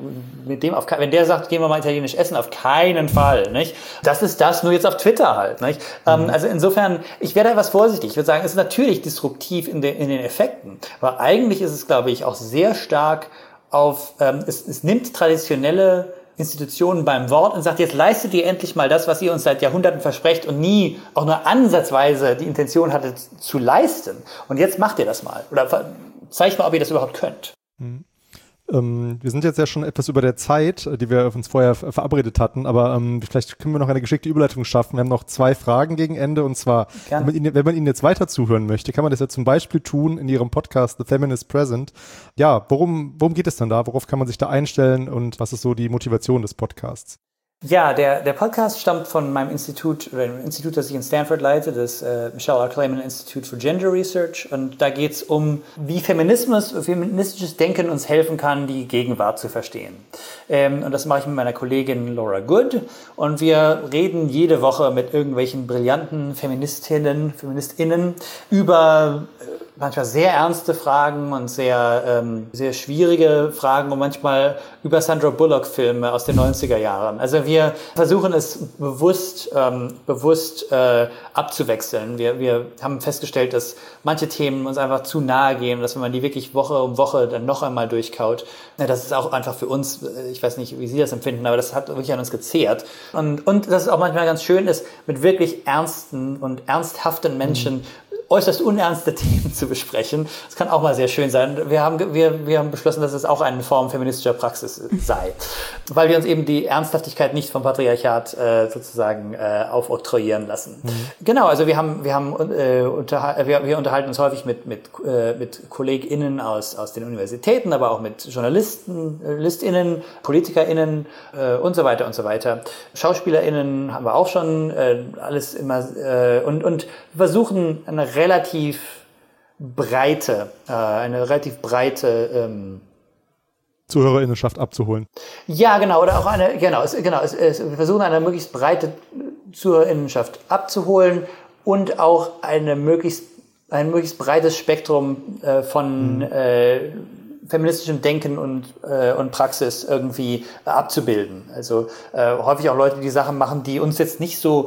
Mit dem auf, wenn der sagt, gehen wir mal italienisch essen, auf keinen Fall. Nicht? Das ist das, nur jetzt auf Twitter halt. Nicht? Mhm. Ähm, also insofern, ich wäre da etwas vorsichtig. Ich würde sagen, es ist natürlich disruptiv in, de, in den Effekten, aber eigentlich ist es, glaube ich, auch sehr stark auf, ähm, es, es nimmt traditionelle Institutionen beim Wort und sagt, jetzt leistet ihr endlich mal das, was ihr uns seit Jahrhunderten versprecht und nie auch nur ansatzweise die Intention hattet zu leisten. Und jetzt macht ihr das mal. Oder zeigt mal, ob ihr das überhaupt könnt. Mhm. Ähm, wir sind jetzt ja schon etwas über der Zeit, die wir uns vorher verabredet hatten, aber ähm, vielleicht können wir noch eine geschickte Überleitung schaffen. Wir haben noch zwei Fragen gegen Ende, und zwar, wenn man, Ihnen, wenn man Ihnen jetzt weiter zuhören möchte, kann man das ja zum Beispiel tun in Ihrem Podcast The Feminist Present. Ja, worum, worum geht es denn da? Worauf kann man sich da einstellen und was ist so die Motivation des Podcasts? Ja, der, der Podcast stammt von meinem Institut, oder dem Institut, das ich in Stanford leite, das äh, Michelle R. Kleiman Institute for Gender Research. Und da geht es um, wie Feminismus, feministisches Denken uns helfen kann, die Gegenwart zu verstehen. Ähm, und das mache ich mit meiner Kollegin Laura Good. Und wir reden jede Woche mit irgendwelchen brillanten Feministinnen, Feministinnen über äh, manchmal sehr ernste Fragen und sehr, ähm, sehr schwierige Fragen und manchmal über Sandra Bullock-Filme aus den neunziger Jahren. Also wir versuchen es bewusst, ähm, bewusst äh, abzuwechseln. Wir, wir haben festgestellt, dass manche Themen uns einfach zu nahe gehen, dass wenn man die wirklich Woche um Woche dann noch einmal durchkaut, ja, das ist auch einfach für uns, ich weiß nicht, wie Sie das empfinden, aber das hat wirklich an uns gezehrt. Und, und dass es auch manchmal ganz schön ist, mit wirklich ernsten und ernsthaften Menschen mhm. äußerst unernste Themen zu besprechen. Das kann auch mal sehr schön sein. Wir haben, wir, wir haben beschlossen, dass es auch eine Form feministischer Praxis sei, weil wir uns eben die Ernsthaftigkeit nicht vom Patriarchat äh, sozusagen äh, aufoktroyieren lassen. Mhm. Genau, also wir haben, wir haben, äh, unterha- wir, wir unterhalten uns häufig mit mit äh, mit KollegInnen aus aus den Universitäten, aber auch mit Journalisten, JournalistInnen, PolitikerInnen äh, und so weiter und so weiter. SchauspielerInnen haben wir auch schon, äh, alles immer äh, und und versuchen eine relativ breite, äh, eine relativ breite ähm, Zuhörerinnenschaft abzuholen. Ja, genau, oder auch eine, genau, es, genau, es, es, wir versuchen eine möglichst breite Zuhörerinnenschaft abzuholen und auch eine möglichst, ein möglichst breites Spektrum äh, von mhm. äh, feministischem Denken und, äh, und Praxis irgendwie äh, abzubilden. Also äh, häufig auch Leute, die Sachen machen, die uns jetzt nicht so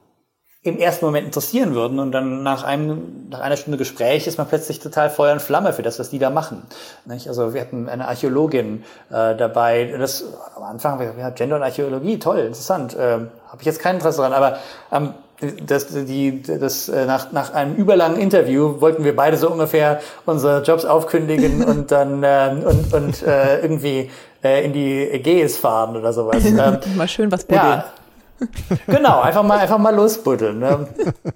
im ersten Moment interessieren würden, und dann nach einem, nach einer Stunde Gespräch ist man plötzlich total Feuer und Flamme für das, was die da machen. Nicht? Also wir hatten eine Archäologin äh, dabei, das am Anfang, ja, Gender und Archäologie, toll, interessant, äh, habe ich jetzt kein Interesse dran, aber ähm, das, die, das, äh, nach, nach einem überlangen Interview wollten wir beide so ungefähr unsere Jobs aufkündigen und dann äh, und, und äh, irgendwie äh, in die Ägäis fahren oder sowas. Ähm, Mal schön was buddeln. Ja, genau, einfach mal, einfach mal losbuddeln. Ne?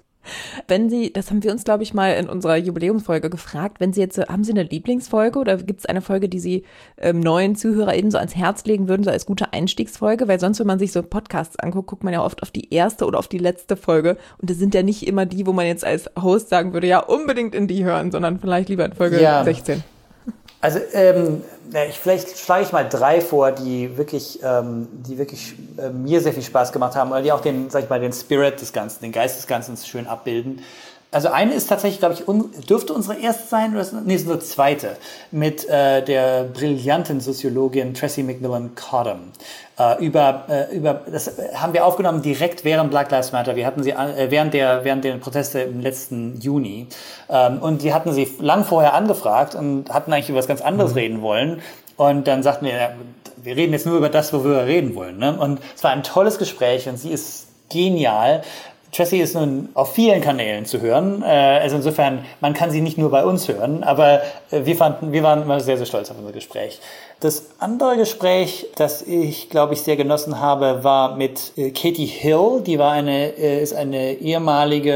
Wenn Sie, das haben wir uns, glaube ich, mal in unserer Jubiläumsfolge gefragt, wenn Sie jetzt, haben Sie eine Lieblingsfolge oder gibt es eine Folge, die Sie ähm, neuen ZuhörerInnen so ans Herz legen würden, so als gute Einstiegsfolge? Weil sonst, wenn man sich so Podcasts anguckt, guckt man ja oft auf die erste oder auf die letzte Folge, und das sind ja nicht immer die, wo man jetzt als Host sagen würde, ja, unbedingt in die hören, sondern vielleicht lieber in Folge ja. sechzehn. Also ähm, ich, vielleicht schlage ich mal drei vor, die wirklich, ähm, die wirklich äh, mir sehr viel Spaß gemacht haben, weil die auch den, sag ich mal, den Spirit des Ganzen, den Geist des Ganzen schön abbilden. Also eine ist tatsächlich, glaube ich, un- dürfte unsere erste sein, oder ist, nee, ist unsere zweite, mit äh, der brillanten Soziologin Tressie McMillan Cottom. Äh, über, äh, über, das haben wir aufgenommen direkt während Black Lives Matter. Wir hatten sie äh, während der, während der Proteste im letzten Juni. Ähm, und die hatten sie lang vorher angefragt und hatten eigentlich über was ganz anderes mhm. reden wollen. Und dann sagten wir, ja, wir reden jetzt nur über das, worüber wir reden wollen. Ne? Und es war ein tolles Gespräch und sie ist genial. Tressie ist nun auf vielen Kanälen zu hören, also insofern, man kann sie nicht nur bei uns hören, aber wir fanden, wir waren immer sehr, sehr stolz auf unser Gespräch. Das andere Gespräch, das ich, glaube ich, sehr genossen habe, war mit Katie Hill, die war eine, ist eine ehemalige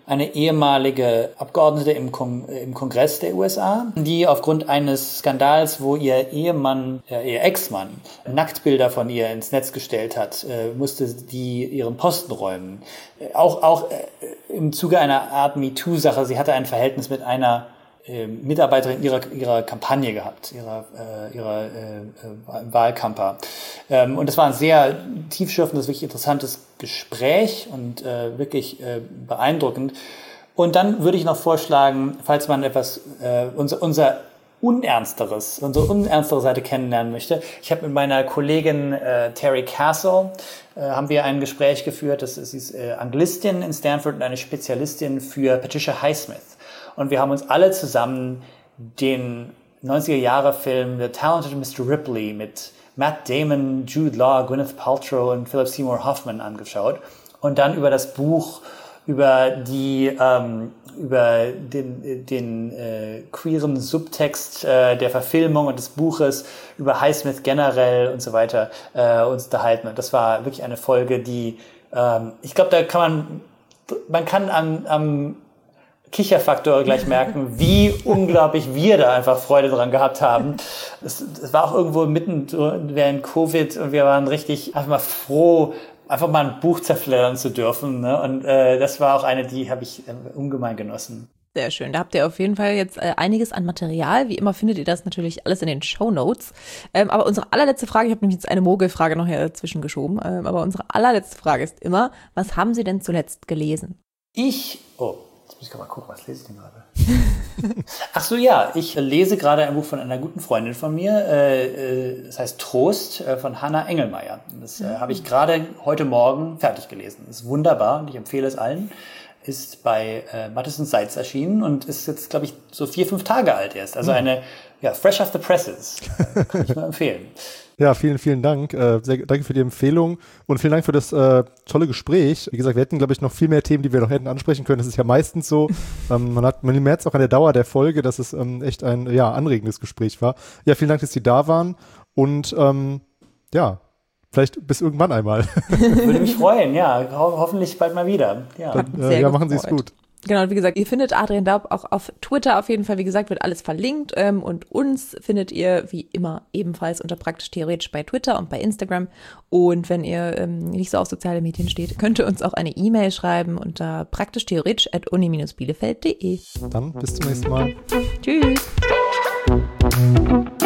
eine ehemalige Abgeordnete im, Kon- im Kongress der U S A, die aufgrund eines Skandals, wo ihr Ehemann, äh, ihr Ex-Mann, Nacktbilder von ihr ins Netz gestellt hat, äh, musste die ihren Posten räumen. Äh, auch auch äh, im Zuge einer Art MeToo-Sache. Sie hatte ein Verhältnis mit einer äh, Mitarbeiterin ihrer ihrer Kampagne gehabt, ihrer äh, ihrer äh, äh, Wahlkamper. Ähm, und das war ein sehr tiefschürfendes, wirklich interessantes Gespräch und äh, wirklich äh, beeindruckend. Und dann würde ich noch vorschlagen, falls man etwas äh, unser unser unernsteres, unsere unernstere Seite kennenlernen möchte. Ich habe mit meiner Kollegin äh, Terry Castle äh, haben wir ein Gespräch geführt. Das ist, sie ist äh, Anglistin in Stanford und eine Spezialistin für Patricia Highsmith. Und wir haben uns alle zusammen den neunziger-Jahre-Film The Talented Mister Ripley mit Matt Damon, Jude Law, Gwyneth Paltrow und Philip Seymour Hoffman angeschaut. Und dann über das Buch, über die, ähm, über den, den äh, queeren Subtext äh, der Verfilmung und des Buches, über Highsmith generell und so weiter äh, uns unterhalten. Und das war wirklich eine Folge, die, ähm, ich glaube, da kann man, man kann am, am Kicherfaktor gleich merken, wie unglaublich wir da einfach Freude dran gehabt haben. Es, es war auch irgendwo mitten während Covid und wir waren richtig einfach mal froh, einfach mal ein Buch zerfleddern zu dürfen. Ne? Und äh, das war auch eine, die habe ich äh, ungemein genossen. Sehr schön. Da habt ihr auf jeden Fall jetzt äh, einiges an Material. Wie immer findet ihr das natürlich alles in den Shownotes. Ähm, aber unsere allerletzte Frage, ich habe nämlich jetzt eine Mogelfrage noch hier dazwischen geschoben, ähm, aber unsere allerletzte Frage ist immer, was haben Sie denn zuletzt gelesen? Ich, oh, jetzt muss ich mal gucken, was lese ich denn gerade? Ach so, ja, ich lese gerade ein Buch von einer guten Freundin von mir, äh, äh, das heißt Trost äh, von Hannah Engelmeier. Das äh, habe ich gerade heute Morgen fertig gelesen. Das ist wunderbar und ich empfehle es allen. Ist bei äh, Mattison Seitz erschienen und ist jetzt, glaube ich, so vier, fünf Tage alt erst. Also eine, ja, fresh off the presses. Äh, kann ich nur empfehlen. Ja, vielen, vielen Dank. Äh, sehr, danke für die Empfehlung und vielen Dank für das äh, tolle Gespräch. Wie gesagt, wir hätten, glaube ich, noch viel mehr Themen, die wir noch hätten ansprechen können. Das ist ja meistens so. ähm, man hat, man merkt es auch an der Dauer der Folge, dass es ähm, echt ein, ja, anregendes Gespräch war. Ja, vielen Dank, dass Sie da waren und ähm, ja, vielleicht bis irgendwann einmal. Würde mich freuen, ja. Ho- hoffentlich bald mal wieder. Ja, Dann, äh, ja machen Sie es gut. Genau, wie gesagt, ihr findet Adrian Daub auch auf Twitter auf jeden Fall. Wie gesagt, wird alles verlinkt. Ähm, und uns findet ihr wie immer ebenfalls unter Praktisch Theoretisch bei Twitter und bei Instagram. Und wenn ihr ähm, nicht so auf soziale Medien steht, könnt ihr uns auch eine E-Mail schreiben unter praktischtheoretisch at uni Bindestrich bielefeld punkt de. Dann bis zum nächsten Mal. Tschüss.